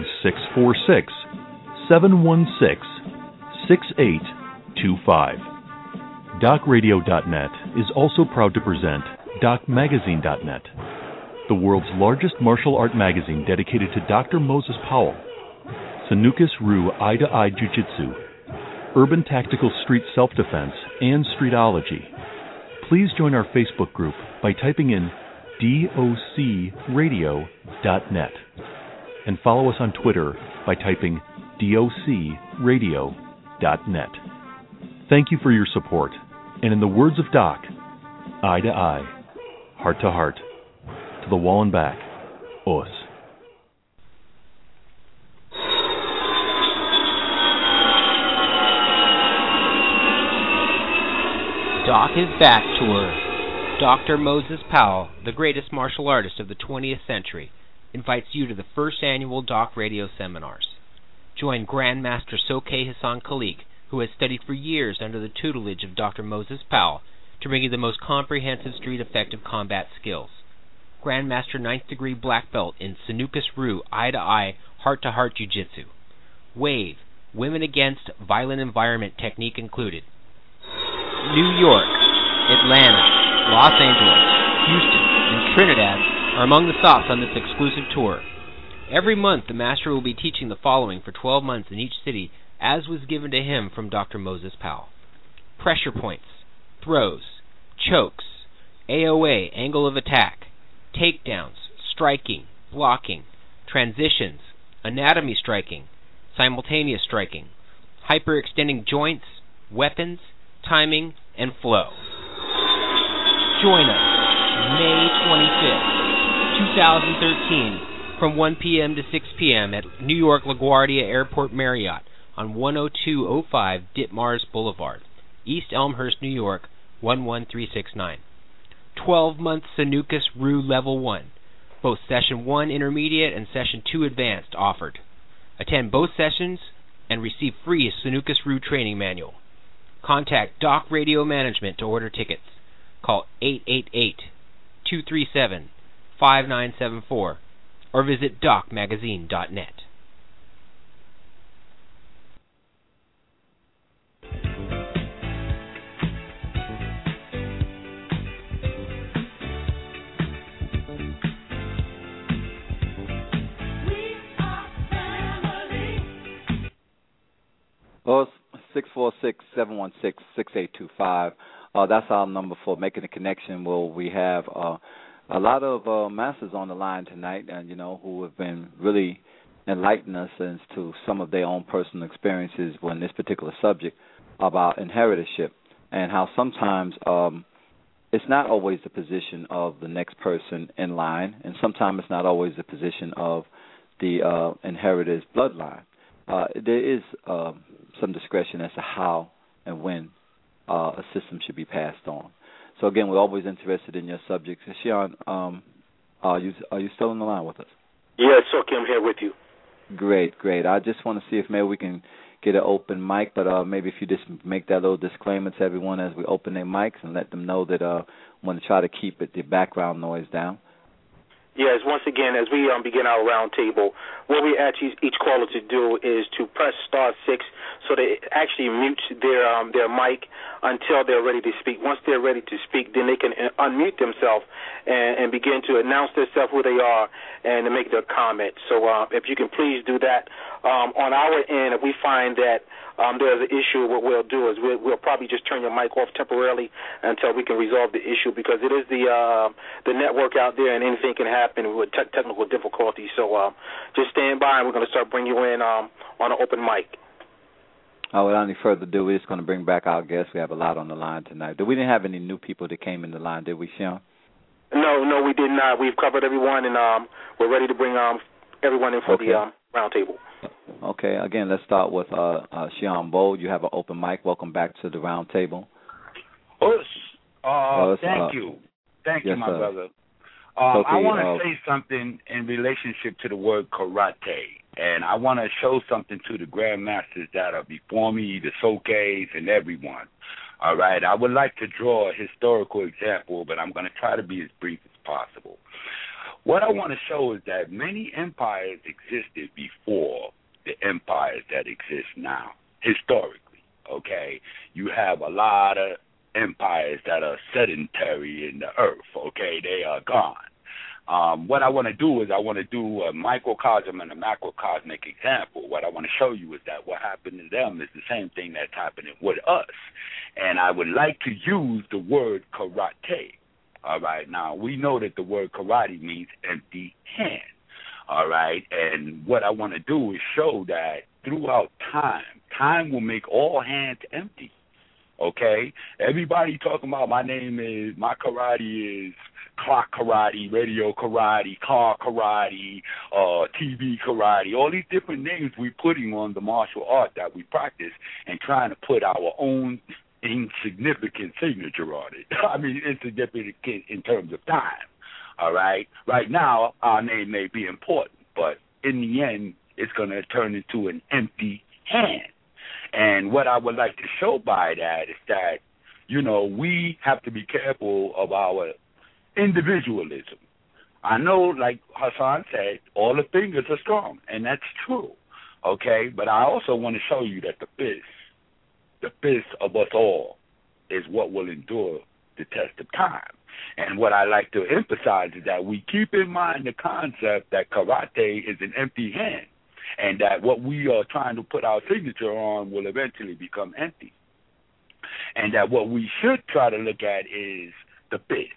646-716-6825. DocRadio.net is also proud to present DocMagazine.net, the world's largest martial art magazine dedicated to Dr. Moses Powell, Sanukas Ryu Eye-to-Eye Jiu-Jitsu, Urban Tactical Street Self-Defense, and Streetology. Please join our Facebook group by typing in docradio.net and follow us on Twitter by typing docradio.net. Thank you for your support, and in the words of Doc, eye to eye, heart to heart, to the wall and back, os. Doc is back tour. Dr. Moses Powell, the greatest martial artist of the 20th century, invites you to the first annual Doc Radio Seminars. Join Grandmaster Soke Hassan Khalik, who has studied for years under the tutelage of Dr. Moses Powell, to bring you the most comprehensive street effective combat skills. Grandmaster 9th degree black belt in Sanukas Ryu Eye-to-Eye heart-to-heart jiu-jitsu. Wave, women against violent environment technique included. New York, Atlanta, Los Angeles, Houston, and Trinidad are among the stops on this exclusive tour. Every month, the Master will be teaching the following for 12 months in each city, as was given to him from Dr. Moses Powell. Pressure points, throws, chokes, AOA, angle of attack, takedowns, striking, blocking, transitions, anatomy striking, simultaneous striking, hyperextending joints, weapons, timing, and flow. Join us May 25th, 2013 from 1 p.m. to 6 p.m. at New York LaGuardia Airport Marriott on 10205 Ditmars Boulevard, East Elmhurst, New York, 11369. 12-month Sanucus Rue Level 1, both Session 1 Intermediate and Session 2 Advanced offered. Attend both sessions and receive free Sanucus Rue training manual. Contact Doc Radio Management to order tickets. Call 888-237-5974 or visit docmagazine.net. Well, 646-716-6825. That's our number for making a connection. Well, we have a lot of masters on the line tonight, and who have been really enlightening us as to some of their own personal experiences on this particular subject about inheritorship and how sometimes it's not always the position of the next person in line, and sometimes it's not always the position of the inheritor's bloodline. There is some discretion as to how and when a system should be passed on. So again, we're always interested in your subjects. Shion, are you still on the line with us? Yes, okay, I'm here with you. Great. I just want to see if maybe we can get an open mic, but maybe if you just make that little disclaimer to everyone as we open their mics and let them know that I want to try to keep the background noise down. Yes, once again, as we begin our round table, what we ask each caller to do is to press *6 so they actually mute their mic until they're ready to speak. Once they're ready to speak, then they can unmute themselves and begin to announce themselves, who they are, and to make their comment. So if you can please do that. On our end, if we find that there's an issue, what we'll do is we'll probably just turn your mic off temporarily until we can resolve the issue, because it is the network out there and anything can happen with technical difficulties. So just stand by and we're going to start bringing you in on an open mic. Without any further ado, we're just going to bring back our guests. We have a lot on the line tonight. We didn't have any new people that came in the line, did we, Sean? No, we did not. We've covered everyone, and we're ready to bring everyone in for the round table. Okay, again, let's start with Shion Bold. You have an open mic. Welcome back to the round table. Thank you. Thank you, my brother. I want to say something in relationship to the word karate, and I want to show something to the grandmasters that are before me, the Sokes, and everyone. All right, I would like to draw a historical example, but I'm going to try to be as brief as possible. What I want to show is that many empires existed before the empires that exist now, historically, okay? You have a lot of empires that are sedentary in the earth, okay? They are gone. What I want to do is I want to do a microcosm and a macrocosmic example. What I want to show you is that what happened to them is the same thing that's happening with us. And I would like to use the word karate. All right, now we know that the word karate means empty hand. All right, and what I want to do is show that throughout time will make all hands empty. Okay, everybody talking about my karate is clock karate, radio karate, car karate, TV karate, all these different names we're putting on the martial art that we practice and trying to put our own insignificant signature on it. I mean, insignificant in terms of time. All right? Right now, our name may be important, but in the end, it's going to turn into an empty hand. And what I would like to show by that is that, we have to be careful of our individualism. I know, like Hassan said, all the fingers are strong, and that's true, okay? But I also want to show you that the fist of us all is what will endure the test of time. And what I like to emphasize is that we keep in mind the concept that karate is an empty hand, and that what we are trying to put our signature on will eventually become empty. And that what we should try to look at is the fist.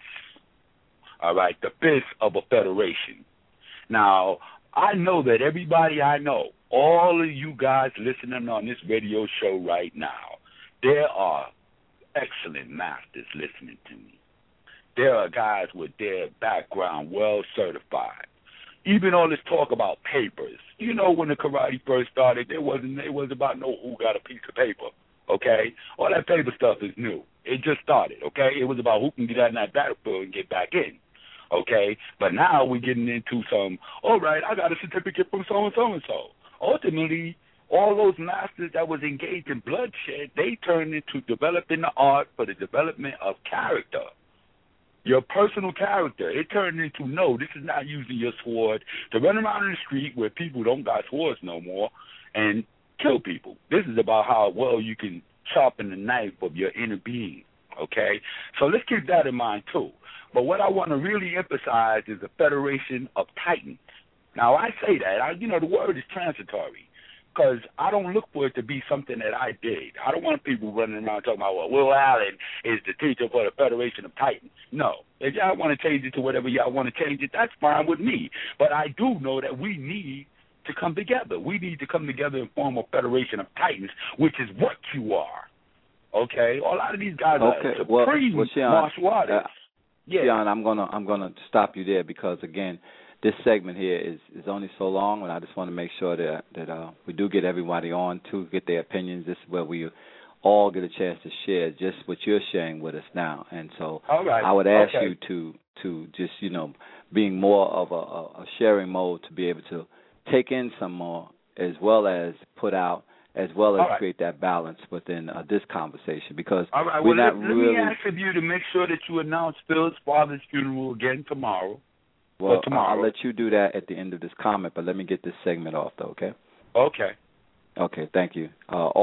All right, the fist of a federation. Now, I know that everybody I know, all of you guys listening on this radio show right now, there are excellent masters listening to me. There are guys with their background well certified. Even all this talk about papers. You know, when the karate first started, it wasn't about no who got a piece of paper, okay? All that paper stuff is new. It just started, okay? It was about who can get out in that battlefield and get back in. Okay, but now we're getting into some, all right, I got a certificate from so-and-so and so. Ultimately, all those masters that was engaged in bloodshed, they turned into developing the art for the development of character. Your personal character. It turned into, no, this is not using your sword to run around in the street where people don't got swords no more and kill people. This is about how well you can sharpen the knife of your inner being, okay? So let's keep that in mind, too. But what I want to really emphasize is the Federation of Titans. Now, I say that. The word is transitory because I don't look for it to be something that I did. I don't want people running around talking about, well, Will Allen is the teacher for the Federation of Titans. No. If y'all want to change it to whatever y'all want to change it, that's fine with me. But I do know that we need to come together. We need to come together and form a Federation of Titans, which is what you are. Okay? A lot of these guys are supreme martial artists. Yeah. Jan, I'm gonna stop you there because again, this segment here is only so long, and I just want to make sure that we do get everybody on to get their opinions. This is where we all get a chance to share just what you're sharing with us now. And so I would ask you to just being more of a sharing mode to be able to take in some more as well as put out. As well as create that balance within this conversation, because we're not really. Let me ask of you to make sure that you announce Phil's father's funeral again tomorrow. Well, I'll let you do that at the end of this comment, but let me get this segment off, though, okay? Okay. Okay, thank you.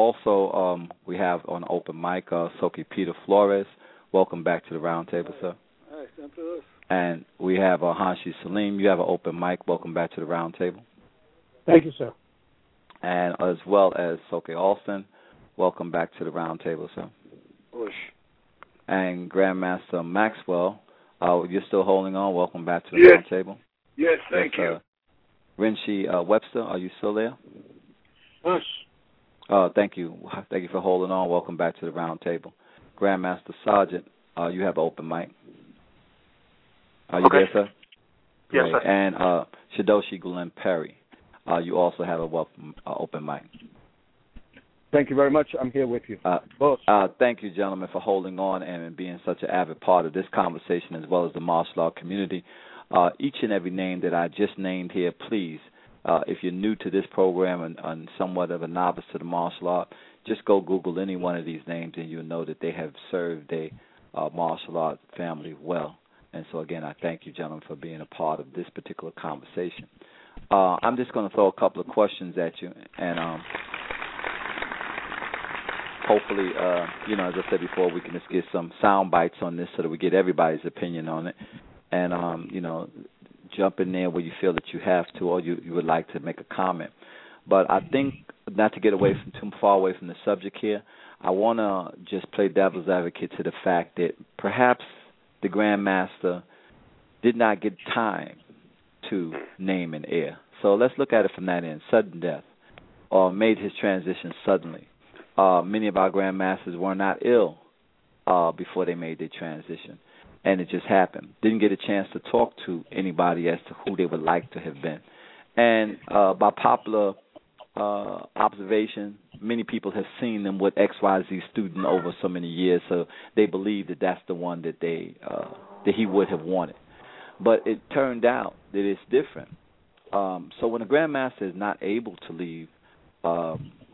Also, we have on open mic Soki Peter Flores. Welcome back to the round table, sir. Hi, Santos. And we have Hanshi Salim. You have an open mic. Welcome back to the round table. Thank you, sir. And as well as Soke Alston, welcome back to the round table, sir. Bush. And Grandmaster Maxwell, you're still holding on. Welcome back to the round table. Yes, thank you. Rinshi Webster, are you still there? Bush. Thank you. Thank you for holding on. Welcome back to the round table. Grandmaster Sergeant, you have an open mic. Are you there, sir? Yes, sir. And Shidoshi Glenn Perry. You also have a open mic. Thank you very much. I'm here with you. Thank you, gentlemen, for holding on and being such an avid part of this conversation as well as the martial art community. Each and every name that I just named here, please, if you're new to this program and somewhat of a novice to the martial art, just go Google any one of these names and you'll know that they have served a martial art family well. And so, again, I thank you, gentlemen, for being a part of this particular conversation. I'm just going to throw a couple of questions at you, and hopefully, as I said before, we can just get some sound bites on this so that we get everybody's opinion on it, and, jump in there where you feel that you have to or you would like to make a comment. But I think, not to get away from too far away from the subject here, I want to just play devil's advocate to the fact that perhaps the Grandmaster did not get time to name and air. So let's look at it from that end. Sudden death, or made his transition suddenly. Many of our grandmasters were not ill before they made their transition, and it just happened. Didn't get a chance to talk to anybody as to who they would like to have been. And by popular observation, many people have seen them with XYZ student over so many years, so they believe that that's the one that that he would have wanted. But it turned out that it's different. So when a grandmaster is not able to leave a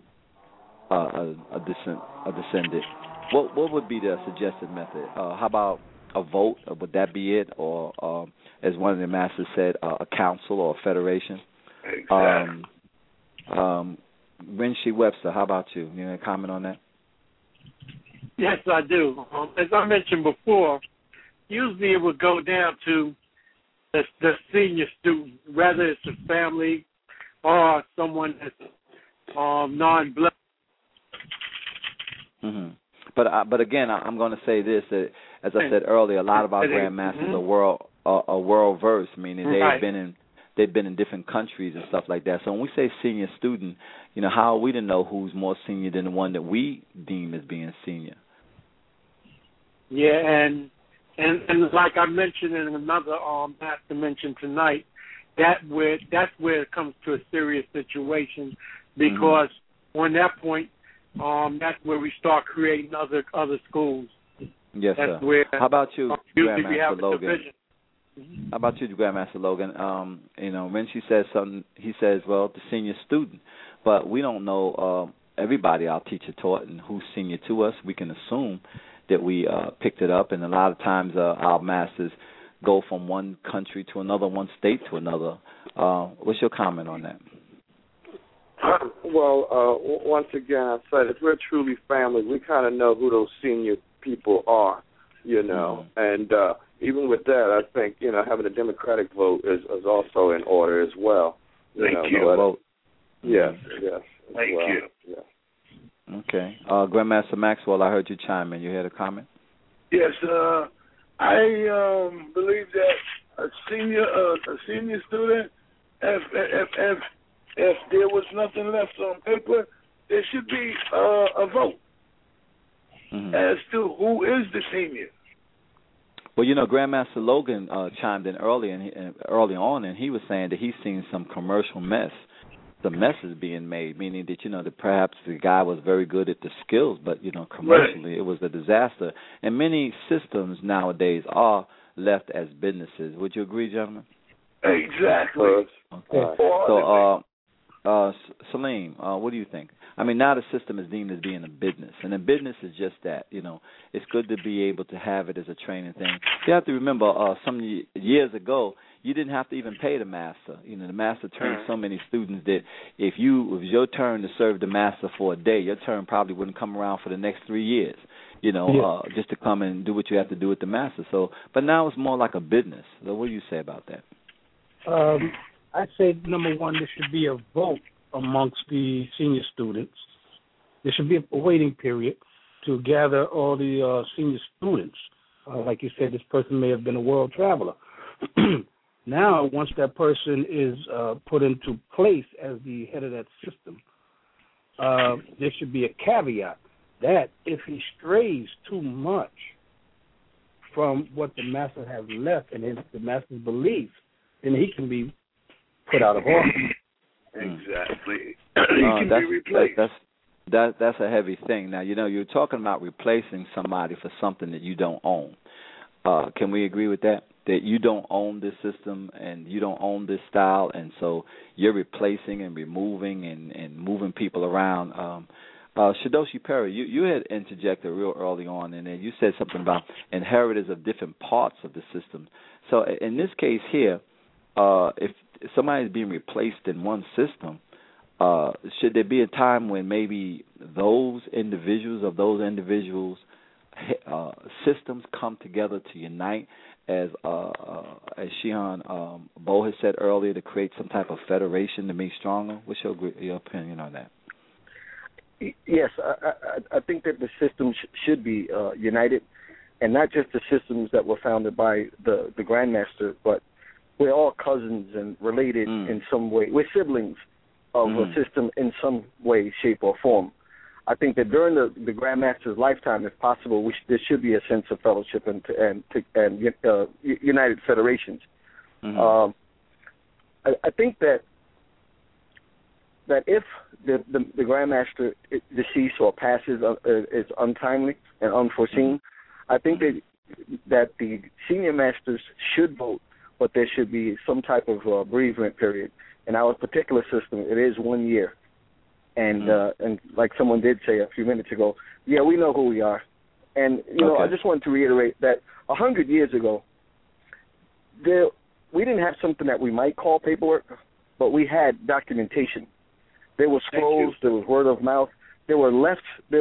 descendant, what would be the suggested method? How about a vote? Would that be it? Or as one of the masters said, a council or a federation. Exactly. Renshi Webster, how about you? You want to comment on that? Yes, I do. As I mentioned before, usually it would go down to the senior student, whether it's a family or someone that's non-blood. Mm-hmm. But again, I'm going to say this: that, as I said earlier, a lot of our grandmasters are world versed, meaning they've been in different countries and stuff like that. So when we say senior student, how are we to know who's more senior than the one that we deem as being senior? Yeah, and like I mentioned in another master mention tonight, that's where it comes to a serious situation, because on that point, that's where we start creating other schools. Yes, that's sir. Where, how about you, Grandmaster Logan? How about you, Grandmaster Logan? When she says something, he says, well, the senior student. But we don't know everybody our teacher taught and who's senior to us. We can assume that we picked it up, and a lot of times our masters go from one country to another, one state to another. What's your comment on that? Well, once again, I said if we're truly family, we kind of know who those senior people are, and even with that, I think, having a democratic vote is also in order as well. Thank you. Yes. Thank you. Yes. Okay. Grandmaster Maxwell, I heard you chime in. You had a comment? Yes, I believe that a senior student, if there was nothing left on paper, there should be a vote as to who is the senior. Well, Grandmaster Logan chimed in early on, and he was saying that he's seen some commercial mess. The mess is being made, meaning that, that perhaps the guy was very good at the skills, but, commercially it was a disaster. And many systems nowadays are left as businesses. Would you agree, gentlemen? Exactly. Okay. So, Salim, what do you think? I mean, now the system is deemed as being a business, and a business is just that. It's good to be able to have it as a training thing. You have to remember, some years ago, you didn't have to even pay the master. The master trained so many students that if it was your turn to serve the master for a day, your turn probably wouldn't come around for the next 3 years. Just to come and do what you have to do with the master. So, but now it's more like a business. So, what do you say about that? I'd say, number one, there should be a vote amongst the senior students. There should be a waiting period to gather all the senior students. Like you said, this person may have been a world traveler. Now, once that person is put into place as the head of that system, there should be a caveat that if he strays too much from what the master has left and the master's beliefs, then he can be put out of office. Exactly. He can be replaced. That's a heavy thing. Now, you're talking about replacing somebody for something that you don't own. Can we agree with that? That you don't own this system and you don't own this style, and so you're replacing and removing and moving people around. Shidoshi Perry, you had interjected real early on, and then you said something about inheritors of different parts of the system. So in this case here, if somebody is being replaced in one system, should there be a time when maybe those individuals systems come together to unite, as Shihan Bo has said earlier, to create some type of federation to make stronger? What's your opinion on that? Yes, I think that the systems should be united, and not just the systems that were founded by the Grandmaster, but we're all cousins and related in some way. We're siblings of a system in some way, shape, or form. I think that during the Grandmaster's lifetime, if possible, there should be a sense of fellowship and united federations. I think that if the Grandmaster deceased or passes is untimely and unforeseen, I think that the senior masters should vote, but there should be some type of bereavement period. In our particular system, it is 1 year. And like someone did say a few minutes ago, yeah, we know who we are. And, I just wanted to reiterate that 100 years ago, there we didn't have something that we might call paperwork, but we had documentation. There were scrolls. There was word of mouth. There were less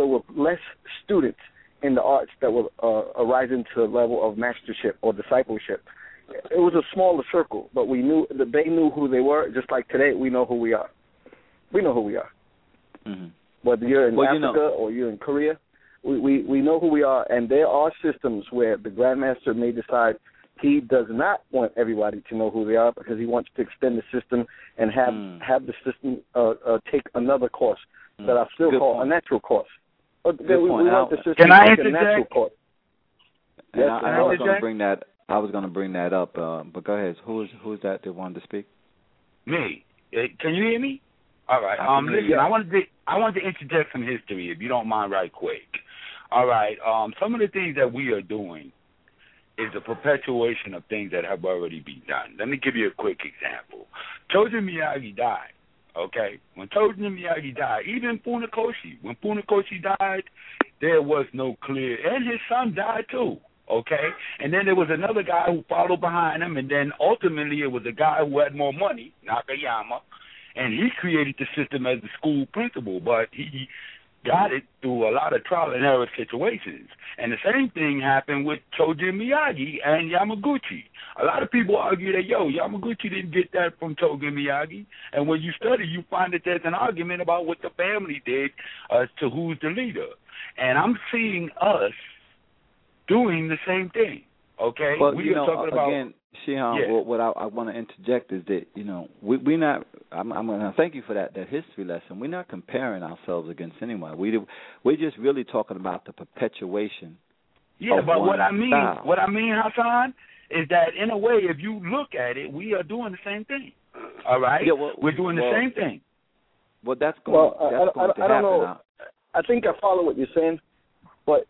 students in the arts that were rising to the level of mastership or discipleship. It was a smaller circle, but we knew that they knew who they were. Just like today, we know who we are. We know who we are. Mm-hmm. Whether you're in Africa or you're in Korea, we know who we are. And there are systems where the Grandmaster may decide he does not want everybody to know who they are because he wants to extend the system and have the system take another course that I still call a natural course. But we want the system to take a natural course. Yes, I was going to bring that. I was going to bring that up, but go ahead. Who's that wanted to speak? Me. Can you hear me? All right. Listen, I wanted to interject some history, if you don't mind, right quick. All right. Some of the things that we are doing is a perpetuation of things that have already been done. Let me give you a quick example. Tojo Miyagi died. Okay, when Tojo Miyagi died, even Funakoshi. When Funakoshi died, there was no clear, and his son died too. Okay, and then there was another guy who followed behind him, and then ultimately it was a guy who had more money, Nakayama, and he created the system as the school principal, but he got it through a lot of trial and error situations. And the same thing happened with Tojo Miyagi and Yamaguchi. A lot of people argue that, Yamaguchi didn't get that from Tojo Miyagi. And when you study, you find that there's an argument about what the family did as to who's the leader. And I'm seeing us doing the same thing, okay? Well, we are talking about... Again, Shihan, what I want to interject is that, we're not... I'm going to thank you for that history lesson. We're not comparing ourselves against anyone. We're just really talking about the perpetuation. Yeah, but what I mean, Hassan, is that in a way, if you look at it, we are doing the same thing. All right? Yeah, well, we're doing the same thing. Well, that's going to happen. I don't know. I think I follow what you're saying, but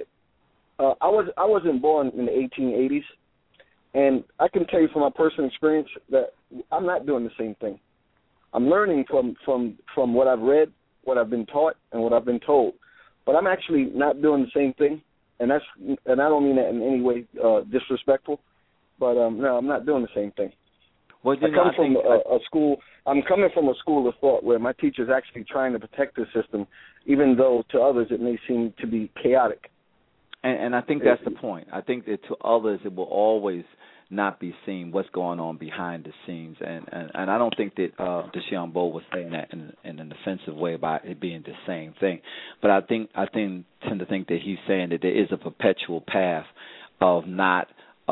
I wasn't born in the 1880s, and I can tell you from my personal experience that I'm not doing the same thing. I'm learning from what I've read, what I've been taught, and what I've been told. But I'm actually not doing the same thing, and I don't mean that in any way disrespectful. But no, I'm not doing the same thing. Well, I'm coming from a school of thought where my teacher's actually trying to protect the system, even though to others it may seem to be chaotic. And I think that's the point. I think that to others it will always not be seen what's going on behind the scenes, and I don't think that Deshaun was saying that in an offensive way about it being the same thing, but I tend to think that he's saying that there is a perpetual path of not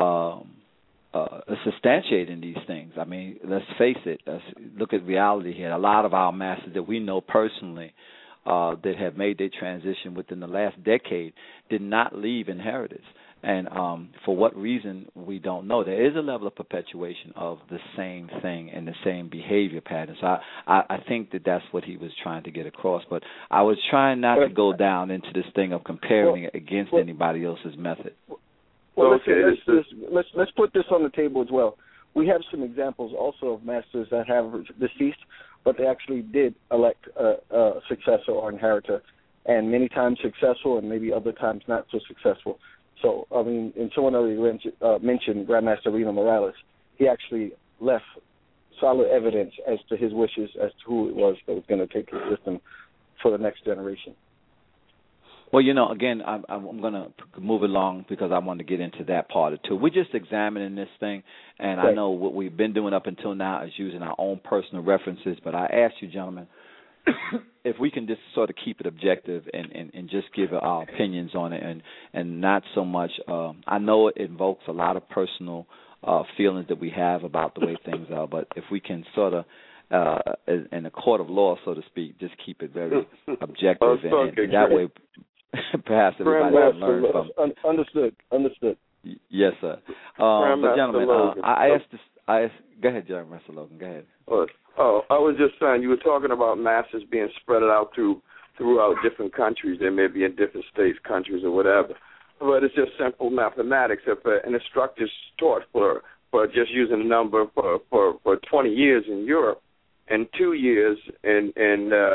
substantiating these things. I mean, let's face it. Let's look at reality here. A lot of our masters that we know personally that have made their transition within the last decade did not leave inheritance. And for what reason, we don't know. There is a level of perpetuation of the same thing and the same behavior patterns. So I think that that's what he was trying to get across. But I was trying not to go down into this thing of comparing it against anybody else's method. Well, let's put this on the table as well. We have some examples also of masters that have deceased, but they actually did elect a successor or inheritor, and many times successful and maybe other times not so successful. So, I mean, and someone already mentioned Grandmaster Reno Morales. He actually left solid evidence as to his wishes as to who it was that was going to take his system for the next generation. Well, again, I'm going to move along because I want to get into that part too. We're just examining this thing, and I know what we've been doing up until now is using our own personal references, but I ask you, gentlemen, if we can just sort of keep it objective and just give our opinions on it and not so much, I know it invokes a lot of personal feelings that we have about the way things are, but if we can sort of, in a court of law, so to speak, just keep it very objective, and that way perhaps everybody can learn from. Understood. Yes, sir. But gentlemen, I asked this. Go ahead, John Russell Logan. Go ahead. I was just saying, you were talking about masters being spread out throughout different countries. They may be in different states, countries, or whatever. But it's just simple mathematics. If an instructor's taught for just using a number for 20 years in Europe and 2 years in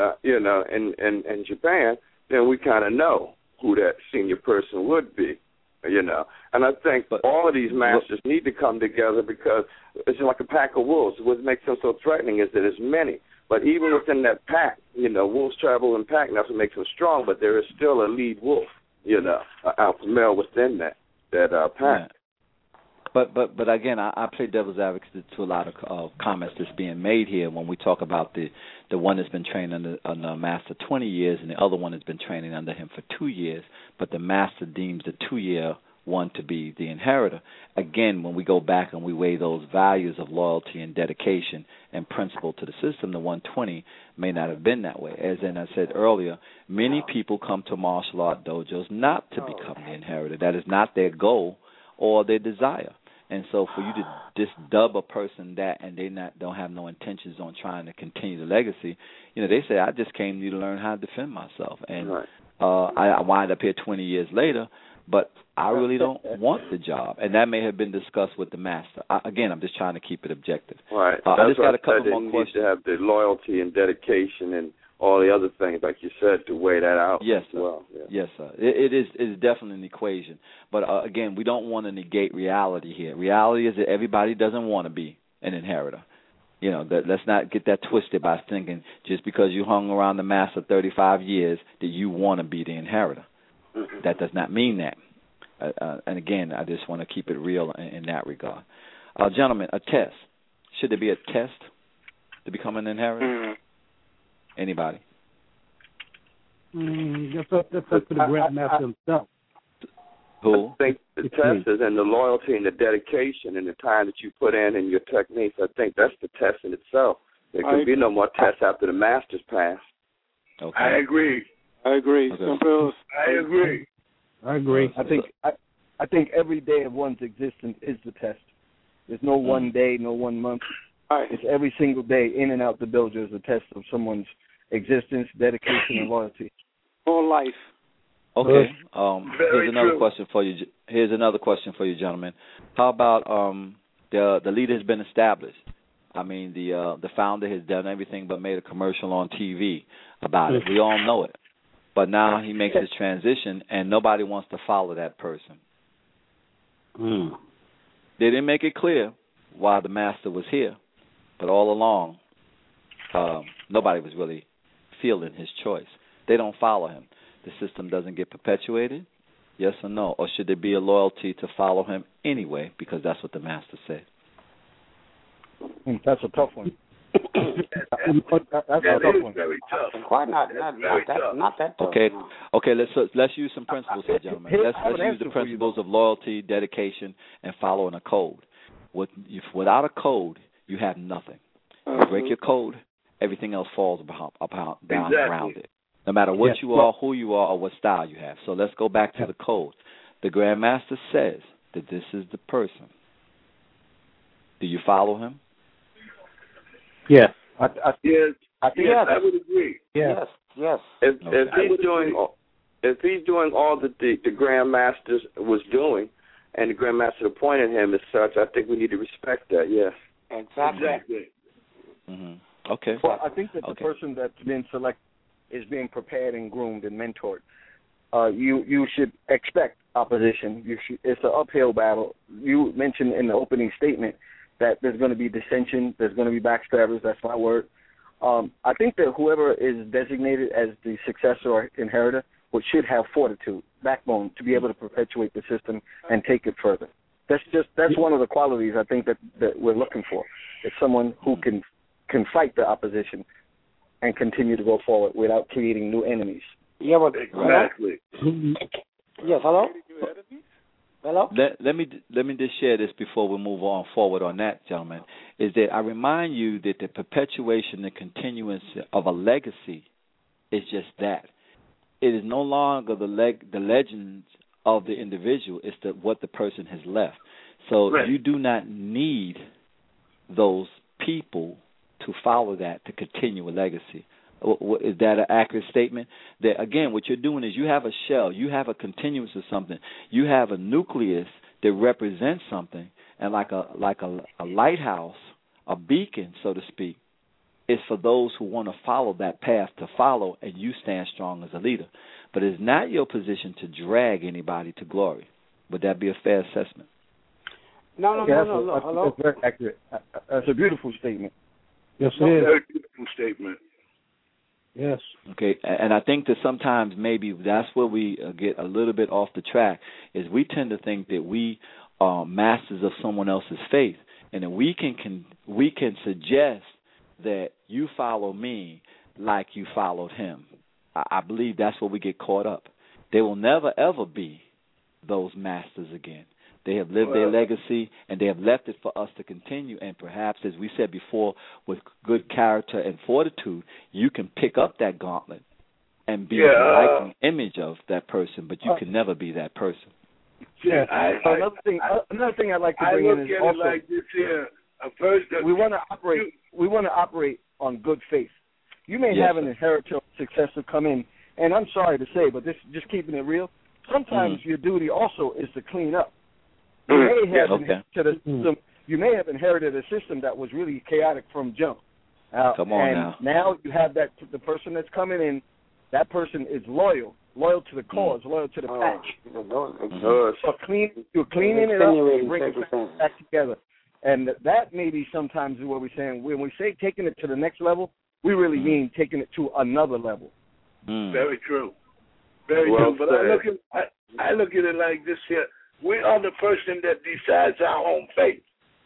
Japan, then we kind of know who that senior person would be. you know. And I think all of these masters need to come together because it's like a pack of wolves. What makes them so threatening is that there's many. But even within that pack, you know, wolves travel in pack, and that's what makes them strong. But there is still a lead wolf, you know, an alpha male within that pack. Yeah. But again, I play devil's advocate to a lot of comments that's being made here when we talk about the one that's been trained under a master 20 years and the other one has been training under him for 2 years, but the master deems the 2-year one to be the inheritor. Again, when we go back and we weigh those values of loyalty and dedication and principle to the system, the 120 may not have been that way. As I said earlier, many people come to martial art dojos not to become the inheritor. That is not their goal or their desire. And so for you to just dub a person that and they don't have no intentions on trying to continue the legacy, you know, they say, I just came here to learn how to defend myself. And I wind up here 20 years later, but I really don't want the job. And that may have been discussed with the master. Again, I'm just trying to keep it objective. Right. I just got a couple more questions. You need to have the loyalty and dedication and all the other things, like you said, to weigh that out. Yes, sir. Well, yeah. Yes, sir. It is definitely an equation. But, again, we don't want to negate reality here. Reality is that everybody doesn't want to be an inheritor. You know, let's not get that twisted by thinking just because you hung around the master 35 years that you want to be the inheritor. Mm-hmm. That does not mean that. And, again, I just want to keep it real in that regard. Gentlemen, a test. Should there be a test to become an inheritor? Mm-hmm. Anybody? That's up to the Grandmaster himself. Who? I think the test is in the loyalty and the dedication and the time that you put in and your techniques. I think that's the test in itself. There could be no more tests after the masters pass. Okay. I agree. Okay. I agree. I agree. I think every day of one's existence is the test. There's no one day, no 1 month. It's every single day in and out the dojo is a test of someone's existence, dedication, and loyalty. Whole life. Okay. Here's another question for you. Here's another question for you, gentlemen. How about the leader has been established? I mean, the founder has done everything but made a commercial on TV about it. We all know it. But now he makes his transition, and nobody wants to follow that person. They didn't make it clear why the master was here, but all along, nobody was really feeling his choice. They don't follow him. The system doesn't get perpetuated, yes or no? Or should there be a loyalty to follow him anyway because that's what the master said? That's a tough one. That's a tough one. Very tough. Quite not that tough. Okay. Let's use some principles here, gentlemen. Let's use the principles of loyalty, dedication, and following a code. Without a code, you have nothing. You break your code, everything else falls down around it. No matter what you are, who you are, or what style you have. So let's go back to the code. The Grandmaster says that this is the person. Do you follow him? Yes. I would agree. Yes. If he's doing all that the Grandmaster was doing, and the Grandmaster appointed him as such, I think we need to respect that. Yes. Exactly. Mm-hmm. Okay. Well, I think that the person that's been selected is being prepared and groomed and mentored. You should expect opposition. It's an uphill battle. You mentioned in the opening statement that there's going to be dissension, there's going to be backstabbers. That's my word. I think that whoever is designated as the successor or inheritor should have fortitude, backbone, to be able to perpetuate the system and take it further. That's one of the qualities I think that we're looking for. It's someone who can fight the opposition and continue to go forward without creating new enemies. Yeah, but exactly. Yes, hello. Hello. Let me just share this before we move on forward on that, gentlemen. Is that I remind you that the perpetuation and continuance of a legacy is just that. It is no longer the legends of the individual. It's what the person has left. So you do not need those people to follow that to continue a legacy. Is that an accurate statement? That again, what you're doing is you have a shell, you have a continuance of something, you have a nucleus that represents something, and like a lighthouse, a beacon, so to speak, is for those who want to follow that path to follow, and you stand strong as a leader. But it's not your position to drag anybody to glory. Would that be a fair assessment? No. Hello? That's very accurate. That's a beautiful statement. Yes, it Very is. beautiful statement. Yes. Okay, and I think that sometimes maybe that's where we get a little bit off the track, is we tend to think that we are masters of someone else's faith, and that we can suggest that you follow me like you followed him. I believe that's where we get caught up. They will never, ever be those masters again. They have lived their legacy, and they have left it for us to continue. And perhaps, as we said before, with good character and fortitude, you can pick up that gauntlet and be the likeness image of that person, but you can never be that person. Yeah. Another thing I'd like to bring in is also like this here. We want to operate on good faith. You may have an inherited successor come in, and I'm sorry to say, but this just keeping it real. Sometimes your duty also is to clean up. You may have inherited a system that was really chaotic from jump. Come on now you have that the person that's coming in. That person is loyal to the cause, loyal to the patch. So you're cleaning it up and bringing it back together. And that may be sometimes what we're saying. When we say taking it to the next level, we really mean taking it to another level. Very true. Very true. But I look at it like this here. We are the person that decides our own fate.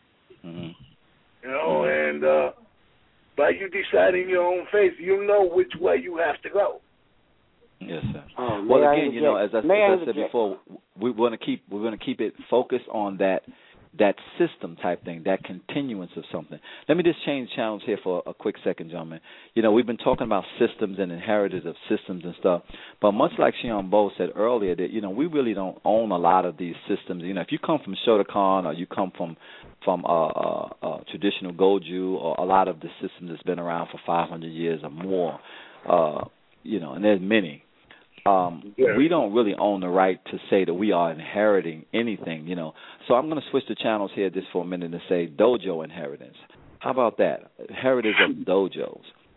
You know, and by you deciding your own fate, you know which way you have to go. Yes, sir. Well, again, as I said before, we're going to keep it focused on that system type thing, that continuance of something. Let me just change channels here for a quick second, gentlemen. We've been talking about systems and inheritance of systems and stuff, but much like Shion Bo said earlier, that we really don't own a lot of these systems. If you come from Shotokan or you come from traditional Goju or a lot of the systems that's been around for 500 years or more, and there's many. We don't really own the right to say that we are inheriting anything, So I'm going to switch the channels here just for a minute and say dojo inheritance. How about that? Inheritance of dojos.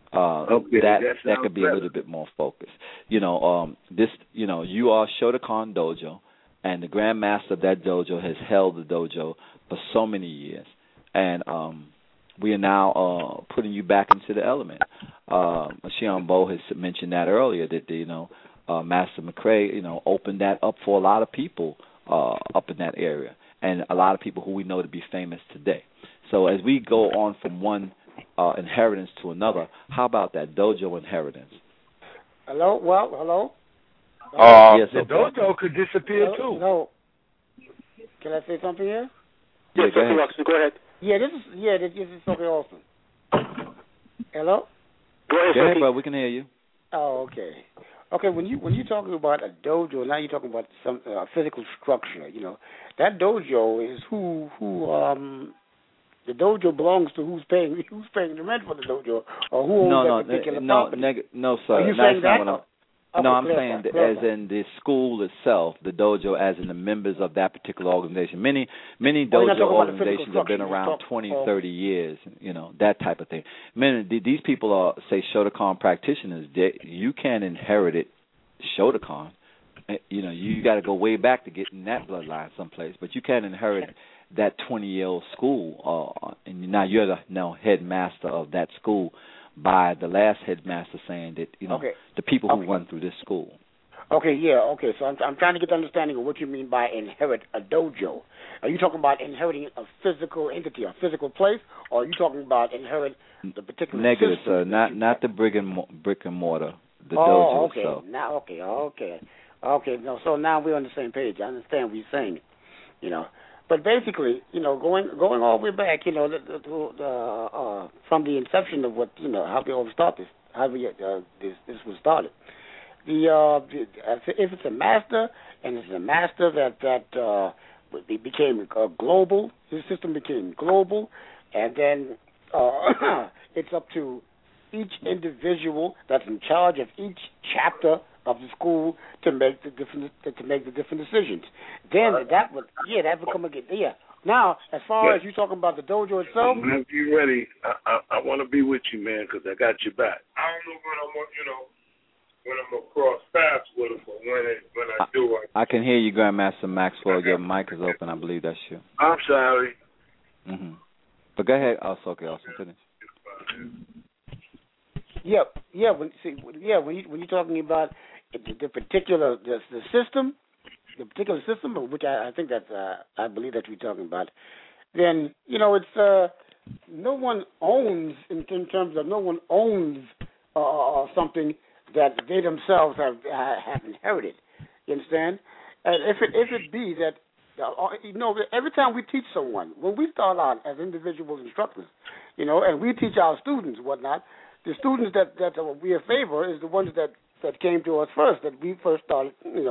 That could be a little bit more focused. You are Shotokan Dojo, and the Grand Master of that dojo has held the dojo for so many years, and we are now putting you back into the element. Shion Bo has mentioned that earlier, that Master McCray, opened that up for a lot of people up in that area, and a lot of people who we know to be famous today. So as we go on from one inheritance to another, how about that dojo inheritance? Hello? Well, hello? Yes, the dojo could disappear too. No. Can I say something here? Yes, Dr. Roxy, go ahead. This is something awesome. Hello? Go ahead, bro. We can hear you. Oh, okay. Okay, when you're talking about a dojo, now you're talking about some physical structure. That dojo is who the dojo belongs to. Who's paying the rent for the dojo, or who owns that particular property? No, sir. Are you saying that? I'm saying that as in the school itself, the dojo, as in the members of that particular organization. Many dojo organizations have been around 20, 30 years, that type of thing. These people are, say, Shotokan practitioners. You can't inherit it, Shotokan. You got to go way back to get in that bloodline someplace, but you can't inherit that 20-year-old school. And now you're the headmaster of that school, by the last headmaster saying that the people who run through this school. Okay. So I'm trying to get the understanding of what you mean by inherit a dojo. Are you talking about inheriting a physical entity, a physical place, or are you talking about inherit the particular negative, system? sir. Not the brick and mortar. The dojo itself. Now, okay. No, so now we're on the same page. I understand what you're saying. But basically, going all the way back, from the inception of what, how we all started, this was started. If it's a master, and it's a master that became global, his system became global, and then it's up to each individual that's in charge of each chapter of the school to make the different decisions. Then that would become a good idea. Now, as far as you talking about the dojo itself, whenever you're ready, I want to be with you, man, because I got your back. I don't know what I'm, when I'm gonna cross paths with them, but when I do, I can hear you, Grandmaster Maxwell. Your mic is open. I believe that's you. I'm sorry. But go ahead. Also finish. Yeah. When you're talking about the particular the system, which I think that's I believe that we're talking about, then it's no one owns in terms of no one owns something that they themselves have inherited. You understand? And if it be that every time we teach someone, when we start out as individual instructors, and we teach our students whatnot, the students that we favor is the ones that came to us first, that we first started,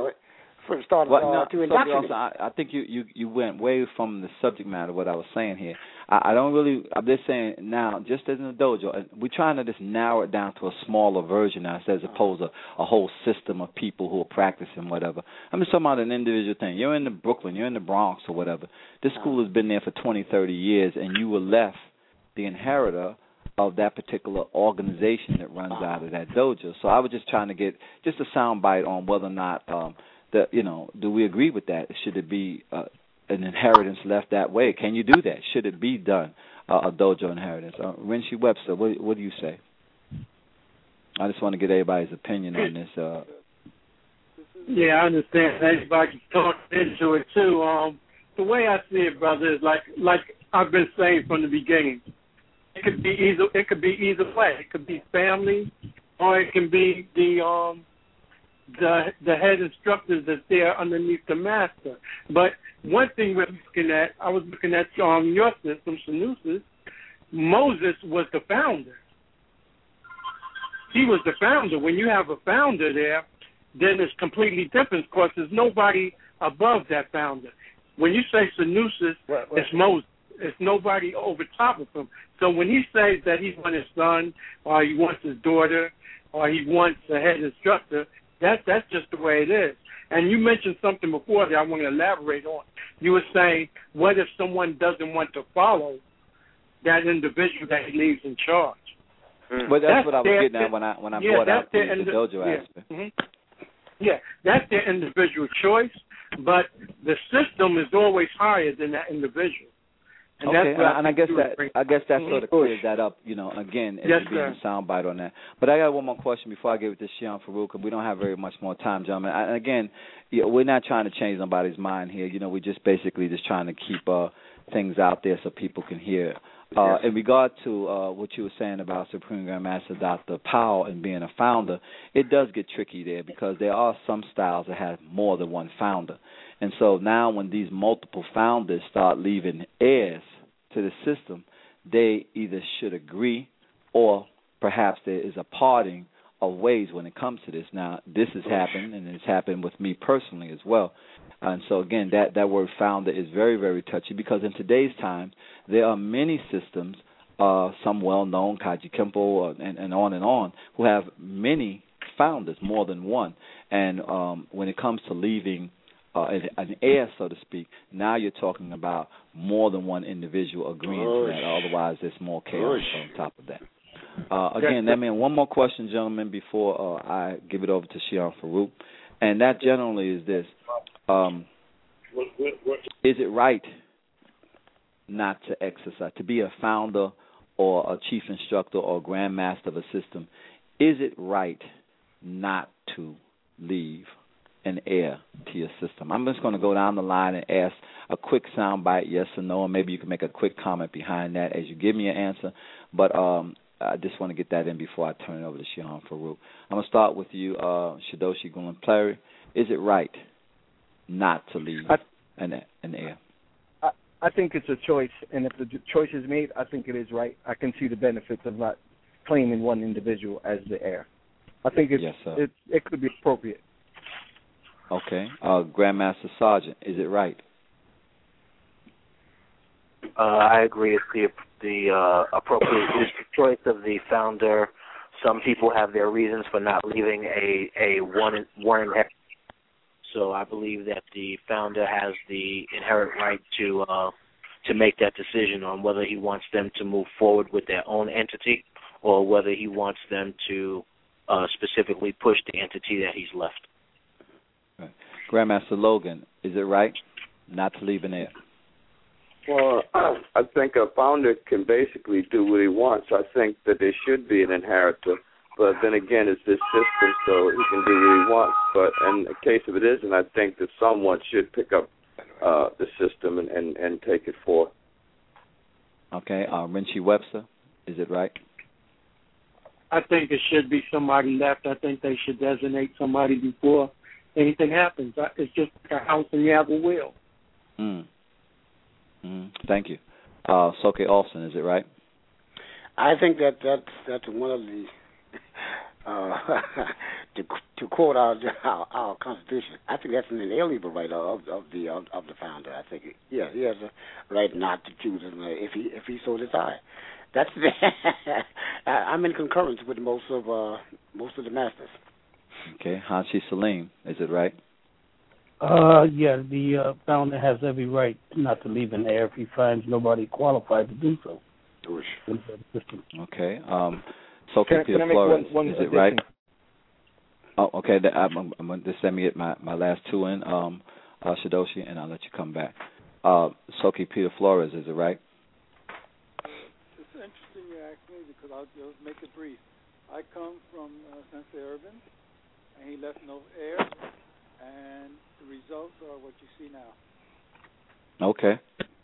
to indoctrinate. I think you went way from the subject matter of what I was saying here. I'm just saying now, just as in the dojo, we're trying to just narrow it down to a smaller version now, as opposed to a whole system of people who are practicing whatever. I'm just talking about an individual thing. You're in Brooklyn, you're in the Bronx or whatever. This school has been there for 20, 30 years, and you were left the inheritor of that particular organization that runs out of that dojo. So I was just trying to get just a soundbite on whether or not do we agree with that? Should it be an inheritance left that way? Can you do that? Should it be done, a dojo inheritance? Renshi Webster, what do you say? I just want to get everybody's opinion on this. Yeah, I understand. Everybody talked into it too. The way I see it, brother, is like I've been saying from the beginning. It could be either way. It could be family, or it can be the head instructors that's there underneath the master. But one thing we're looking at, I was looking at your system, Sanusis. Moses was the founder. He was the founder. When you have a founder there, then it's completely different because there's nobody above that founder. When you say Sanusis, it's Moses. It's nobody over top of him. So when he says that he wants his son, or he wants his daughter, or he wants a head instructor, that's just the way it is. And you mentioned something before that I want to elaborate on. You were saying, what if someone doesn't want to follow that individual that he leaves in charge? But that's what I was getting at when I brought out the dojo aspect. Yeah, that's their individual choice, but the system is always higher than that individual. And I guess that sort of clears that up, again, as being a soundbite on that. But I got one more question before I give it to Shion Farouk, and we don't have very much more time, gentlemen. And again, we're not trying to change nobody's mind here. We're just basically just trying to keep things out there so people can hear. In regard to what you were saying about Supreme Grandmaster Dr. Powell and being a founder, it does get tricky there because there are some styles that have more than one founder. And so now when these multiple founders start leaving heirs to the system, they either should agree or perhaps there is a parting of ways when it comes to this. Now, this has happened, and it's happened with me personally as well. And so, again, that word founder is very, very touchy because in today's time, there are many systems, some well-known, Kaji Kempo and on, who have many founders, more than one. And when it comes to leaving an heir, so to speak, now you're talking about more than one individual agreeing to that. Otherwise, there's more chaos on top of that. Again, that means one more question, gentlemen, before I give it over to Shion Farouk. And that generally is this. Is it right not to exercise, to be a founder or a chief instructor or grandmaster of a system? Is it right not to leave an heir to your system? I'm just going to go down the line and ask a quick soundbite, yes or no, and maybe you can make a quick comment behind that as you give me an answer. But I just want to get that in before I turn it over to Shion Farouk. I'm going to start with you, Shidoshi Gulen-Plary. Is it right not to leave an heir? I think it's a choice, and if the choice is made, I think it is right. I can see the benefits of not claiming one individual as the heir. I think it could be appropriate. Okay. Grandmaster Sergeant, is it right? I agree. It's the appropriate choice of the founder. Some people have their reasons for not leaving a one inheritance. So I believe that the founder has the inherent right to make that decision on whether he wants them to move forward with their own entity or whether he wants them to specifically push the entity that he's left. Right. Grandmaster Logan, is it right not to leave an heir? Well, I think a founder can basically do what he wants. I think that there should be an inheritor, but then again, it's this system, so he can do what he wants. But in the case of it isn't, I think that someone should pick up the system and take it forth. Okay, Renchi Webster, is it right? I think it should be somebody left. I think they should designate somebody before anything happens. It's just like a house and you have a will. Thank you. Soke Olson, is it right? I think that's one of the to quote our Constitution. I think that's an inalienable right of the founder. I think he has a right not to choose him if he so desires. That's I'm in concurrence with most of the masters. Okay, Hanshi Salim, is it right? Yeah, the founder has every right not to leave an heir if he finds nobody qualified to do so. Okay. Soke Peter Flores, is it right? Oh, okay. I'm going to let me get my last two in, Shidoshi, and I'll let you come back. Soke Peter Flores, is it right? It's interesting you asked me because I'll just make it brief. I come from Sensei Urban, and he left no heir, and the results are what you see now. Okay.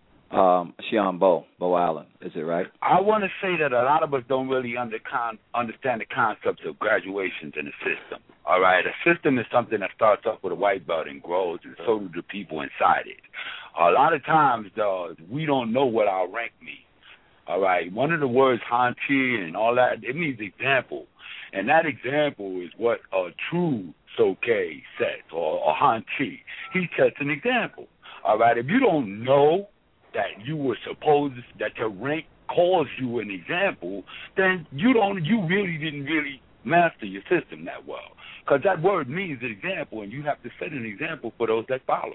Shihan Bo Allen, is it right? I want to say that a lot of us don't really understand the concepts of graduations in the system. All right, a system is something that starts off with a white belt and grows, and so do the people inside it. A lot of times, we don't know what our rank means. All right, one of the words hanchi and all that, it means example, and that example is what a true Soke says, or hanchi. He sets an example. All right, if you don't know that you were supposed, that your rank calls you an example, then you really didn't master your system that well. Because that word means an example, and you have to set an example for those that follow.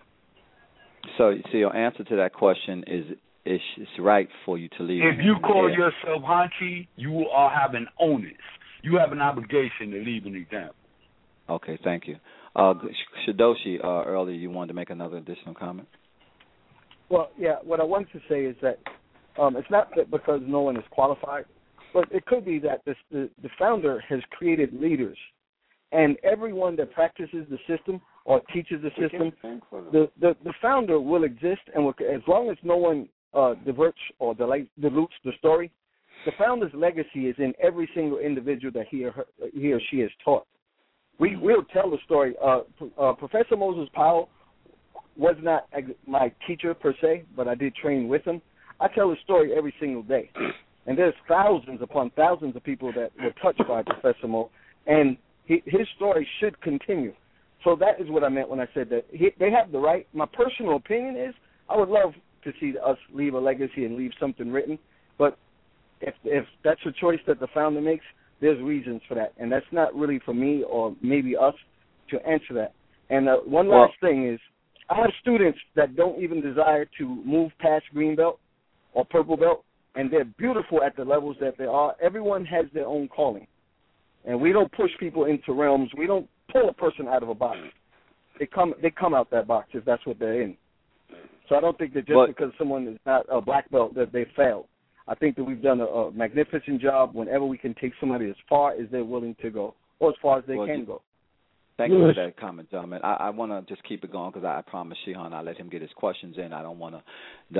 So your answer to that question is it's right for you to leave. If you call yourself Hanchi, you have an onus. You have an obligation to leave an example. Okay, thank you. Shidoshi, earlier you wanted to make another additional comment? Well, yeah, what I wanted to say is that it's not that because no one is qualified, but it could be that the founder has created leaders, and everyone that practices the system or teaches the system, the founder will exist, and as long as no one diverts or dilutes the story, the founder's legacy is in every single individual that he or she is taught. We'll tell the story. Professor Moses Powell was not my teacher per se, but I did train with him. I tell his story every single day. And there's thousands upon thousands of people that were touched by Professor Mo, and his story should continue. So that is what I meant when I said that they have the right. My personal opinion is I would love to see us leave a legacy and leave something written, but if that's a choice that the founder makes, there's reasons for that, and that's not really for me or maybe us to answer that. And one last thing is, I have students that don't even desire to move past green belt or purple belt, and they're beautiful at the levels that they are. Everyone has their own calling, and we don't push people into realms. We don't pull a person out of a box. They come out that box if that's what they're in. So I don't think that just because someone is not a black belt that they failed. I think that we've done a magnificent job whenever we can take somebody as far as they're willing to go or as far as they can go. Thank you for that comment, gentlemen. I want to just keep it going because I promised Shihan I'll let him get his questions in. I don't want to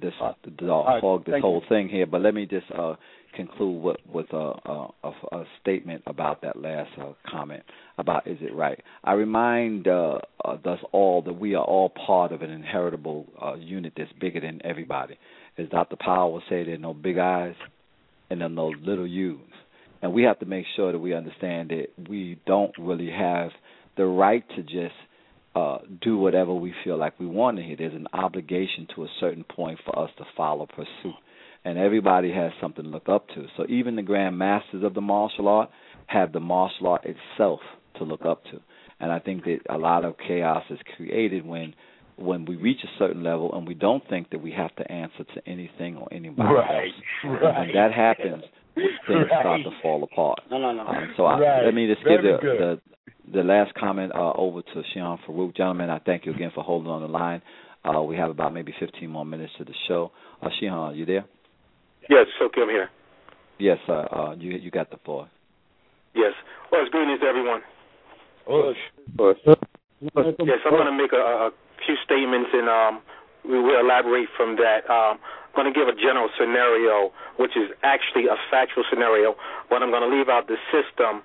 hog this whole thing here, but let me just conclude with a statement about that last comment about is it right. I remind us all that we are all part of an inheritable unit that's bigger than everybody. As Dr. Powell would say, there are no big I's and there are no little U's. And we have to make sure that we understand that we don't really have the right to just do whatever we feel like we want to hear. There's an obligation to a certain point for us to follow pursuit. And everybody has something to look up to. So even the grand masters of the martial art have the martial art itself to look up to. And I think that a lot of chaos is created when we reach a certain level and we don't think that we have to answer to anything or anybody else. And that happens things start to fall apart. No. Let me just give the last comment over to Shihan Farouk. Gentlemen, I thank you again for holding on the line. We have about maybe 15 more minutes to the show. Shihan, are you there? Yes, okay, I'm here. Yes, you got the floor. Yes. Well, it's greetings to everyone. Yes, I'm going to make a few statements, and we will elaborate from that. I'm going to give a general scenario, which is actually a factual scenario, but I'm going to leave out the system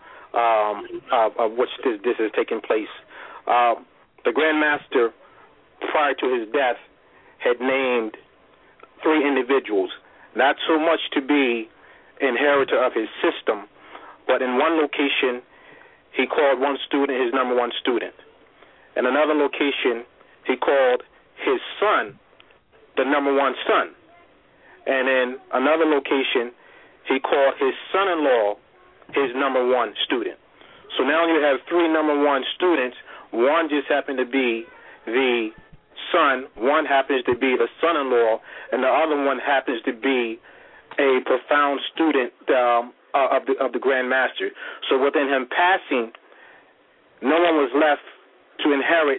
of which this is taking place. The Grand Master, prior to his death, had named 3 individuals, not so much to be inheritor of his system, but in one location, he called one student his number 1 student. In another location, he called his son the number 1 son. And in another location, he called his son-in-law his number 1 student. So now you have 3 number 1 students. One just happened to be the son, one happens to be the son-in-law, and the other one happens to be a profound student of the Grand Master. So within him passing, no one was left to inherit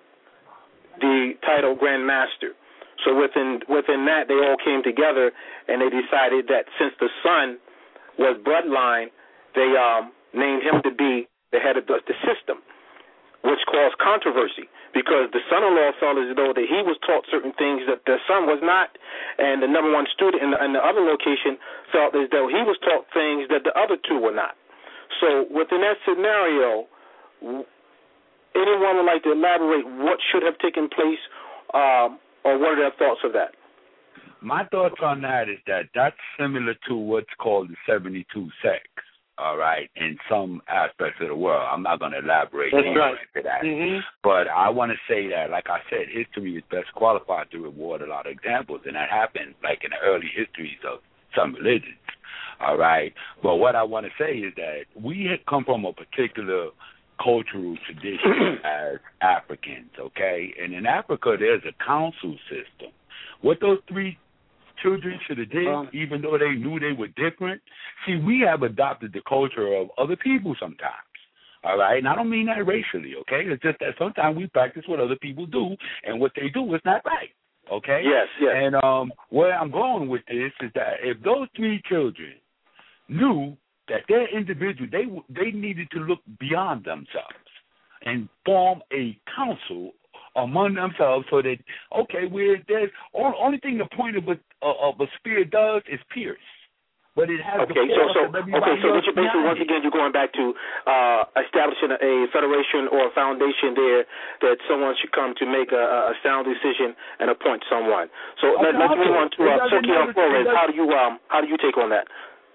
the title Grand Master. So within that, they all came together and they decided that since the son was bloodline, they named him to be the head of the system, which caused controversy because the son-in-law felt as though that he was taught certain things that the son was not, and the number 1 student in the other location felt as though he was taught things that the other 2 were not. So within that scenario, anyone would like to elaborate what should have taken place, or what are their thoughts of that? My thoughts on that is that that's similar to what's called the 72 sects. All right, in some aspects of the world. I'm not going to elaborate into that. Mm-hmm. But I want to say that, like I said, history is best qualified to reward a lot of examples, and that happened like in the early histories of some religions. All right, but what I want to say is that we had come from a particular cultural tradition as Africans, okay? And in Africa, there's a council system. What those 3 children should have did, even though they knew they were different. See, we have adopted the culture of other people sometimes, all right? And I don't mean that racially, okay? It's just that sometimes we practice what other people do, and what they do is not right, okay? Yes. And where I'm going with this is that if those 3 children knew that they're individual, they needed to look beyond themselves and form a council among themselves so that, okay, there's only thing the point of a spear does is pierce. But it has so what you're basically, once again, you're going back to establishing a federation or a foundation there that someone should come to make a sound decision and appoint someone. So let's move on to Sokion Flores. How do you take on that?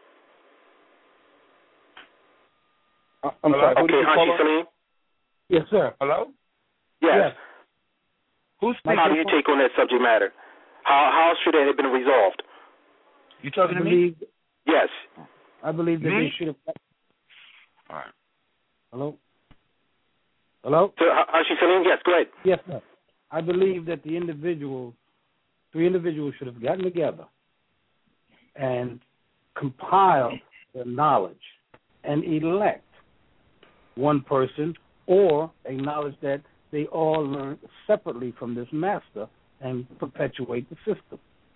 I'm sorry. Okay, Haji Salim? Yes, sir. Hello? Yes. How do you take on that subject matter? How should it have been resolved? You talking to me? Yes. I believe that they should have. All right. Hello? So, Haji Salim, yes, go ahead. Yes, sir. I believe that the 3 individuals should have gotten together and compile their knowledge and elect one person, or acknowledge that they all learn separately from this master and perpetuate the system.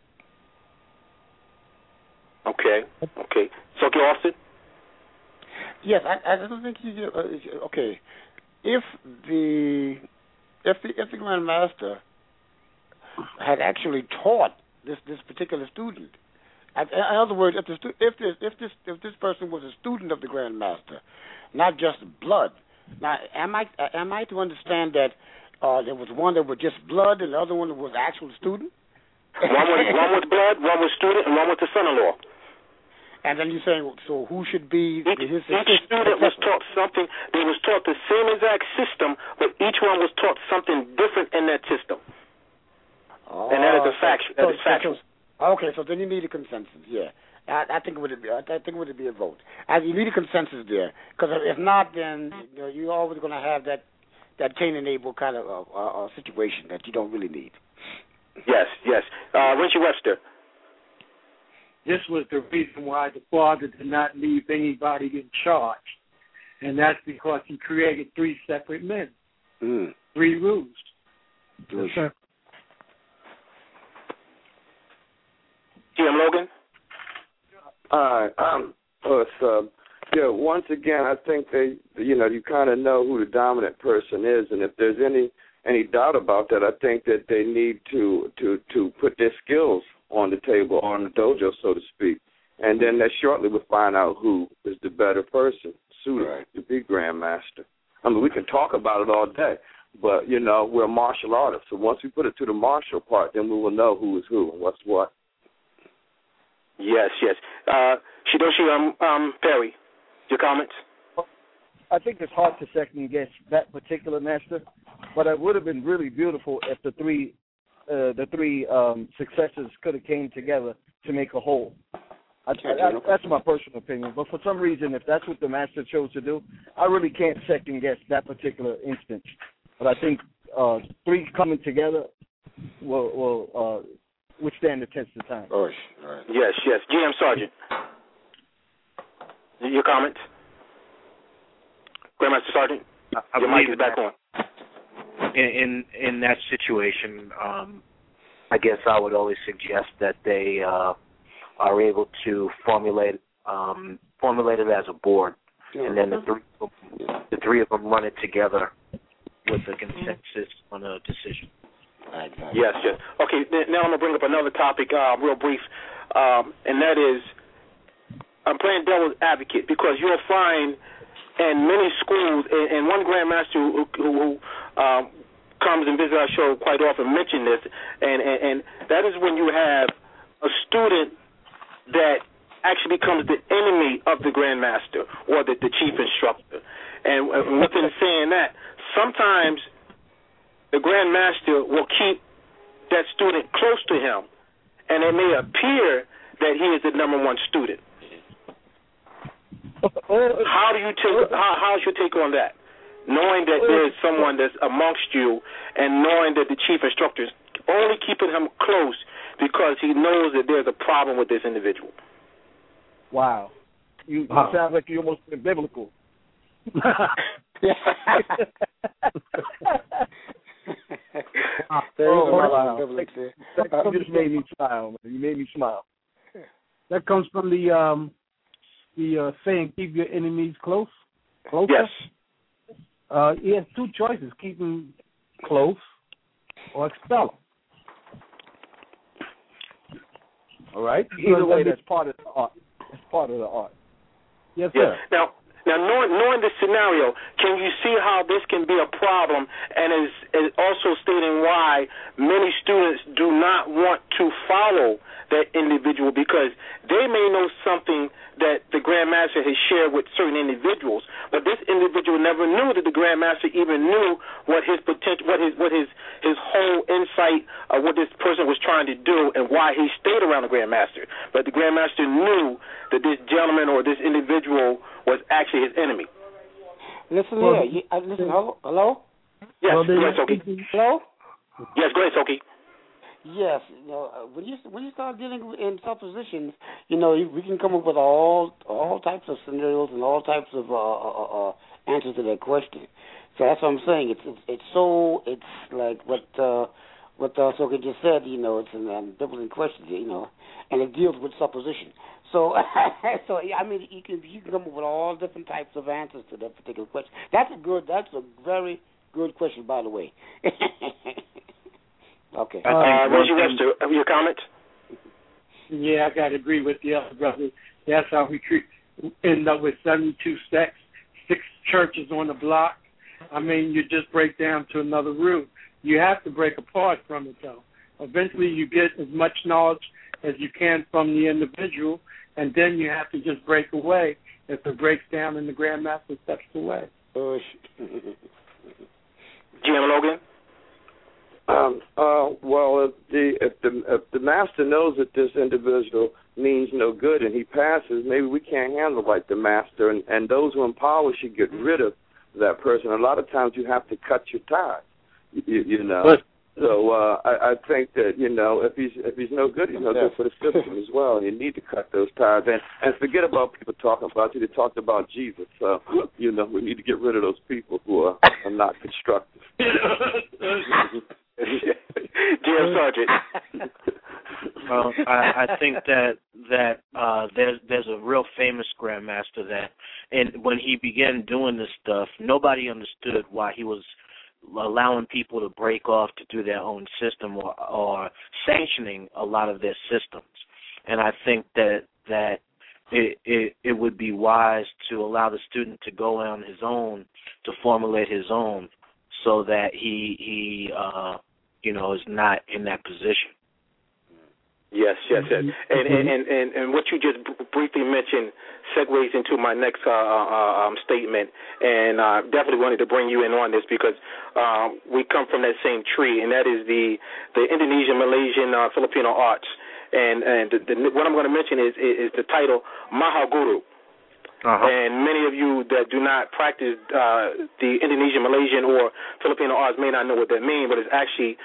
Okay. Soki Austin? Yes, I don't think you. Okay, if the Grand Master had actually taught this particular student, in other words, if this person was a student of the Grand Master, not just blood. Now, am I to understand that there was one that was just blood and the other one that was actual student? One was blood, one was student, and one was the son-in-law. And then you're saying, so who should be each student was taught something. They was taught the same exact system, but each one was taught something different in that system. And that is a fact. That is factual. Okay, so then you need a consensus. Yeah, I think it would be a vote. You need a consensus there, because if not, then you're always going to have that Cain and Abel kind of situation that you don't really need. Yes. Richie Webster. this was the reason why the father did not leave anybody in charge. And that's because he created 3 separate men. 3 rules. Yes, sir. Jim Logan? Once again, I think you kind of know who the dominant person is, and if there's any doubt about that, I think that they need to put their skills on the table, on the dojo, so to speak, and then they shortly will find out who is the better person suited to be Grandmaster. I mean, we can talk about it all day, but, we're martial artists, so once we put it to the martial part, then we will know who is who and what's what. Yes. Shidoshi Perry, your comments? I think it's hard to second guess that particular master, but it would have been really beautiful if the three successors could have came together to make a whole. That's my personal opinion. But for some reason, if that's what the master chose to do, I really can't second guess that particular instance. But I think 3 coming together will withstand the test of time. Oh, right. Yes. GM Sergeant, your comments? Grandmaster Sergeant, your mic is back on. In that situation, I guess I would always suggest that they are able to formulate it as a board, and then the three of them run it together with a consensus on a decision. Exactly. Yes. Okay, now I'm going to bring up another topic real brief, and that is I'm playing devil's advocate because you'll find in many schools, and one Grandmaster who comes and visits our show quite often mentioned this, and that is when you have a student that actually becomes the enemy of the Grandmaster or the chief instructor. And within saying that, sometimes the Grandmaster will keep that student close to him, and it may appear that he is the number 1 student. How's your take on that? Knowing that there's someone that's amongst you and knowing that the chief instructor is only keeping him close because he knows that there's a problem with this individual. Wow. You sound like you're almost biblical. You just made me smile, man. You made me smile. That comes from the saying, keep your enemies closer. Yes. He has 2 choices, keep them close or expel them. All right? Either way, that's part of the art. It's part of the art. Yes, sir. Now knowing this scenario, can you see how this can be a problem, and is also stating why many students do not want to follow that individual because they may know something that the Grandmaster has shared with certain individuals, but this individual never knew that the Grandmaster even knew what his potential, what his whole insight of what this person was trying to do and why he stayed around the Grandmaster. But the Grandmaster knew that this gentleman or this individual was actually his enemy. Listen here. Listen, hello? Yes, go ahead, Soki. Hello? Yes, go ahead, Soki. Yes, when you start dealing in suppositions, we can come up with all types of scenarios and all types of answers to that question. So that's what I'm saying. It's like what Soki just said. It's an ambivalent question. And it deals with supposition. So I mean, you can come up with all different types of answers to that particular question. That's a very good question, by the way. Okay. Reggie Webster, your comments? Yeah, I got to agree with the other brother. That's how we end up with 72 sects, 6 churches on the block. I mean, you just break down to another room. You have to break apart from it, though. Eventually, you get as much knowledge as you can from the individual, and then you have to just break away if it breaks down and the Grandmaster steps away. Jim Logan? Well, if the master knows that this individual means no good and he passes, maybe we can't handle like the master, and those who in power should get rid of that person. A lot of times you have to cut your ties, you know. So I think that, if he's no good, he's no good for the system as well. And you need to cut those ties. And forget about people talking about you. They talked about Jesus. So, we need to get rid of those people who are not constructive. Dear Sergeant. Well, I think that there's a real famous grandmaster that, and when he began doing this stuff, nobody understood why he was allowing people to break off to do their own system or sanctioning a lot of their systems. And I think that it would be wise to allow the student to go on his own, to formulate his own, so that he is not in that position. Yes. And what you just briefly mentioned segues into my next statement, and I definitely wanted to bring you in on this because we come from that same tree, and that is the Indonesian, Malaysian, Filipino arts. And what I'm going to mention is the title Mahaguru. And many of you that do not practice the Indonesian, Malaysian, or Filipino arts may not know what that means, but it's actually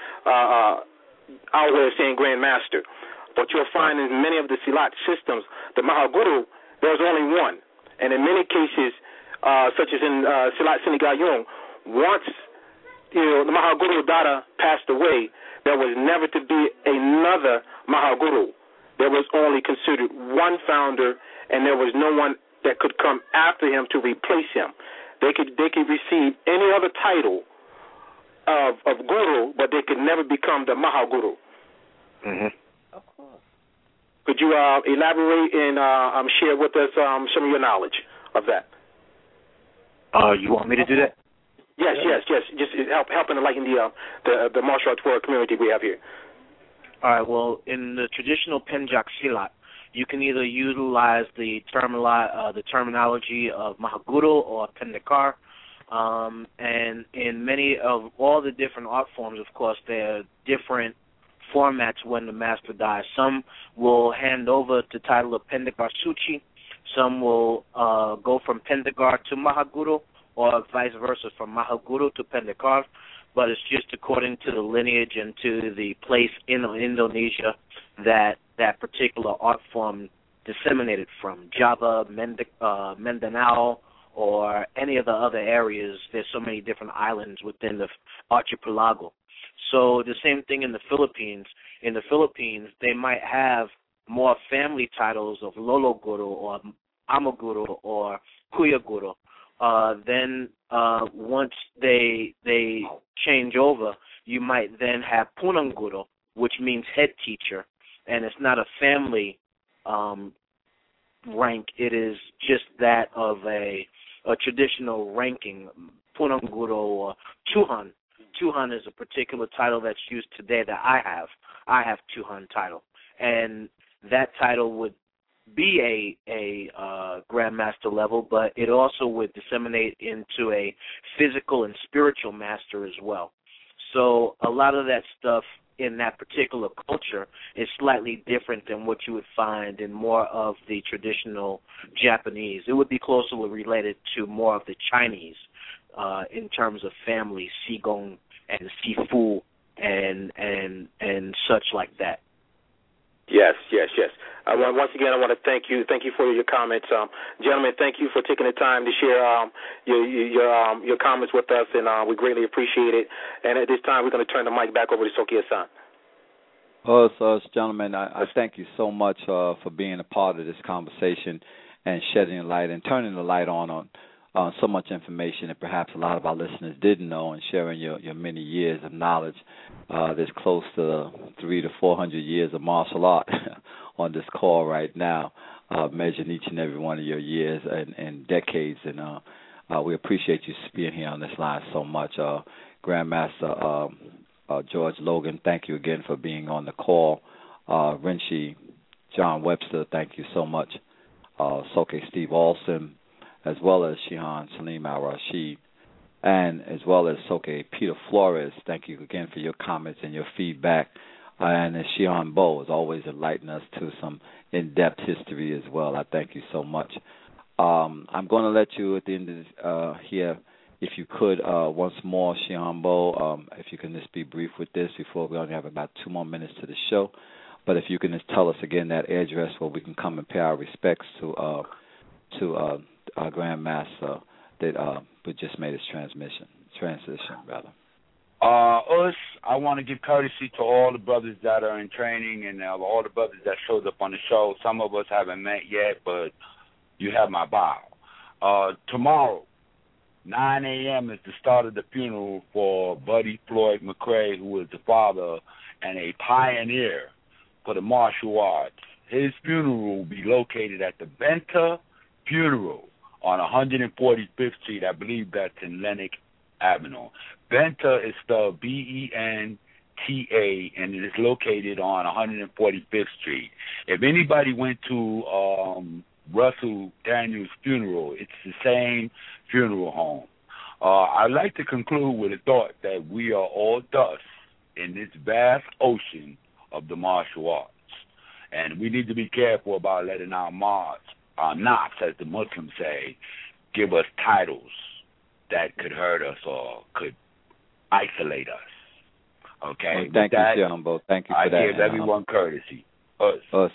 our way of saying grandmaster. But you'll find in many of the Silat systems, the Mahaguru, there's only one. And in many cases, such as in Silat Sinigayung, once the Mahaguru Dada passed away, there was never to be another Mahaguru. There was only considered one founder, and there was no one that could come after him to replace him. They could receive any other title of guru, but they could never become the Mahaguru. Mm-hmm. Of course. Could you elaborate and share with us some of your knowledge of that? You want me to do that? Yes. Just help enlighten the martial arts world community we have here. All right. Well, in the traditional Penjak Silat, you can either utilize the terminology of Mahaguru or Pendekar, and in many of all the different art forms, of course, there are different formats when the master dies. Some will hand over the title of Pendekar Suci. Some will go from Pendekar to Mahaguru, or vice versa, from Mahaguru to Pendekar. But it's just according to the lineage and to the place in Indonesia that particular art form disseminated from. Java, Mindanao, or any of the other areas. There's so many different islands within the archipelago. So the same thing in the Philippines. In the Philippines, they might have more family titles of Lolo Guru or Amaguru or Kuya Guru. Then once they change over, you might then have Punang Guru, which means head teacher, and it's not a family rank. It is just that of a traditional ranking. Punang Guru or Chuhan. Chuhan is a particular title that's used today that I have. I have Chuhan title, and that title would be a grandmaster level, but it also would disseminate into a physical and spiritual master as well. So a lot of that stuff in that particular culture is slightly different than what you would find in more of the traditional Japanese. It would be closely related to more of the Chinese in terms of family, Sigong and Sifu and such like that. Yes. Once again, I want to thank you. Thank you for your comments, gentlemen. Thank you for taking the time to share your comments with us, and we greatly appreciate it. And at this time, we're going to turn the mic back over to Sokia-san. Gentlemen, I thank you so much for being a part of this conversation and shedding the light and turning the light on so much information that perhaps a lot of our listeners didn't know, and sharing your many years of knowledge. There's close to 300 to 400 years of martial art on this call right now, measuring each and every one of your years and decades. And we appreciate you being here on this line so much. Grandmaster George Logan, thank you again for being on the call. Rinshi John Webster, thank you so much. Soke Steve Olson, as well as Shihan Salim Al-Rashid, and as well as Soke Peter Flores. Thank you again for your comments and your feedback. And as Shihan Bo has always enlightened us to some in-depth history as well. I thank you so much. I'm going to let you at the end of here if you could, once more, Shiambo, if you can just be brief with this before we only have about 2 more minutes to the show. But if you can just tell us again that address where we can come and pay our respects to our Grandmaster that we just made his transition. I want to give courtesy to all the brothers that are in training and all the brothers that showed up on the show. Some of us haven't met yet, but you have my bow. Tomorrow, 9 a.m. is the start of the funeral for Buddy Floyd McRae, who was the father and a pioneer for the martial arts. His funeral will be located at the Benta Funeral on 145th Street. I believe that's in Lenox Avenue. Benta is spelled Benta, and it is located on 145th Street. If anybody went to Russell Daniels' funeral, it's the same funeral home. I'd like to conclude with a thought that we are all dust in this vast ocean of the martial arts, and we need to be careful about letting our knobs, as the Muslims say, give us titles that could hurt us or could isolate us. Okay? Well, thank you, Jumbo. Thank you for that. I give everyone courtesy. Us.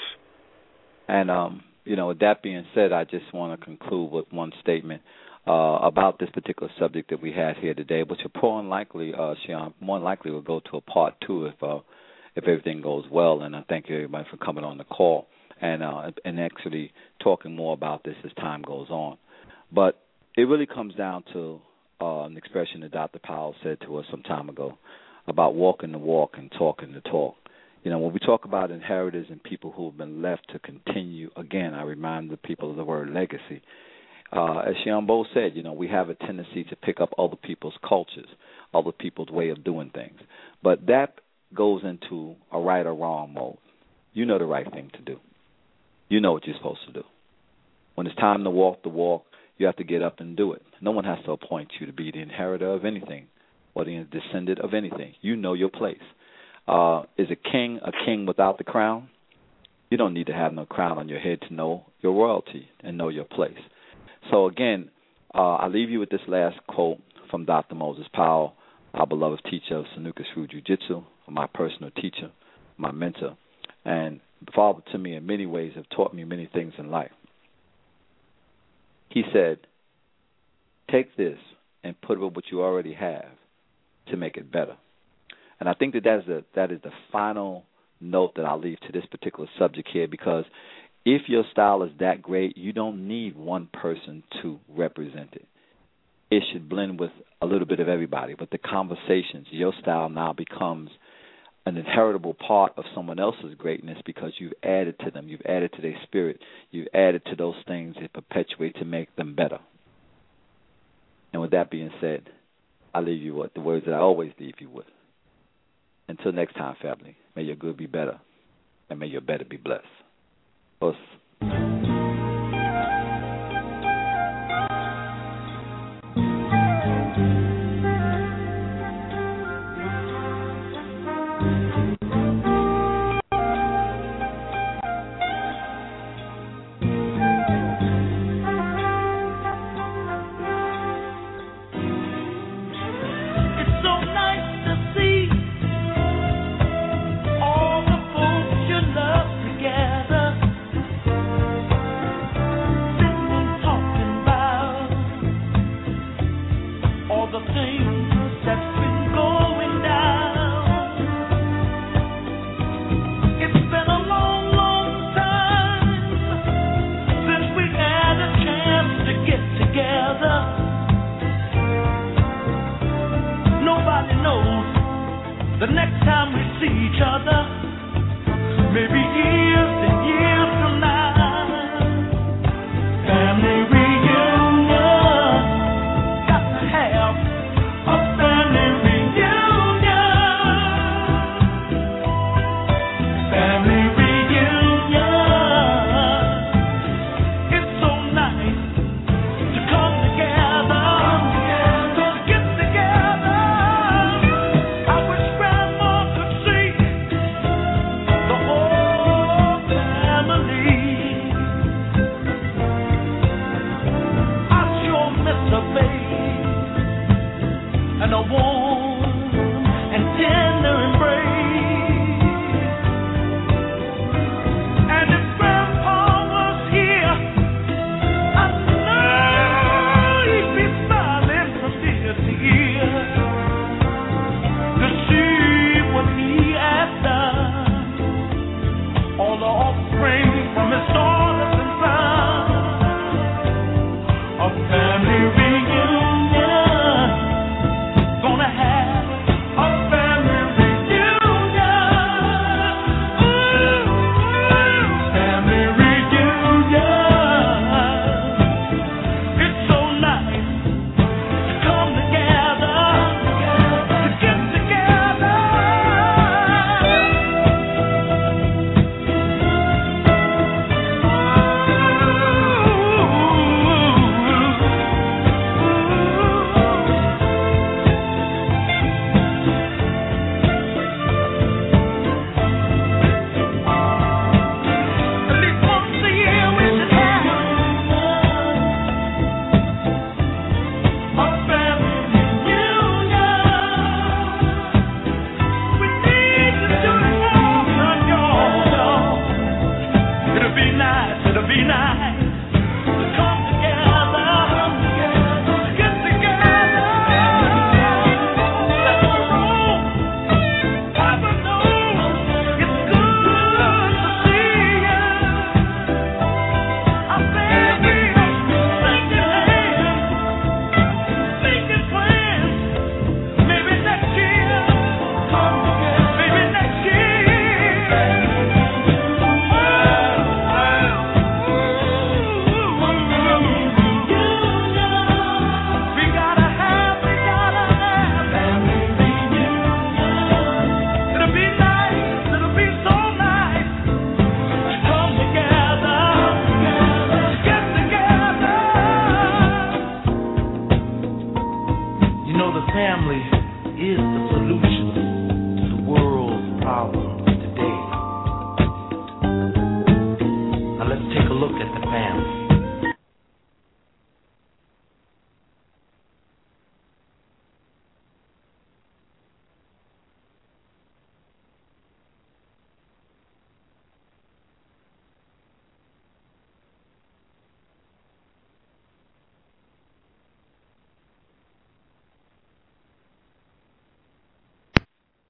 And, with that being said, I just want to conclude with one statement about this particular subject that we had here today, which will more than likely, will go to a part 2 if everything goes well. And I thank you, everybody, for coming on the call and actually talking more about this as time goes on. But it really comes down to an expression that Dr. Powell said to us some time ago about walking the walk and talking the talk. When we talk about inheritors and people who have been left to continue, again, I remind the people of the word legacy. As Shiambo said, we have a tendency to pick up other people's cultures, other people's way of doing things. But that goes into a right or wrong mode. You know the right thing to do. You know what you're supposed to do. When it's time to walk the walk, you have to get up and do it. No one has to appoint you to be the inheritor of anything or the descendant of anything. You know your place. Is a king without the crown? You don't need to have no crown on your head to know your royalty and know your place. So, again, I'll leave you with this last quote from Dr. Moses Powell, our beloved teacher of Sanuka-Shrew Jiu-Jitsu, my personal teacher, my mentor, and father to me in many ways, have taught me many things in life. He said, take this and put it with what you already have to make it better. And I think that is the final note that I'll leave to this particular subject here, because if your style is that great, you don't need one person to represent it. It should blend with a little bit of everybody. But the conversations, your style now becomes an inheritable part of someone else's greatness because you've added to them. You've added to their spirit. You've added to those things that perpetuate to make them better. And with that being said, I leave you with the words that I always leave you with. Until next time, family, may your good be better, and may your better be blessed. Us. The next time we see each other, maybe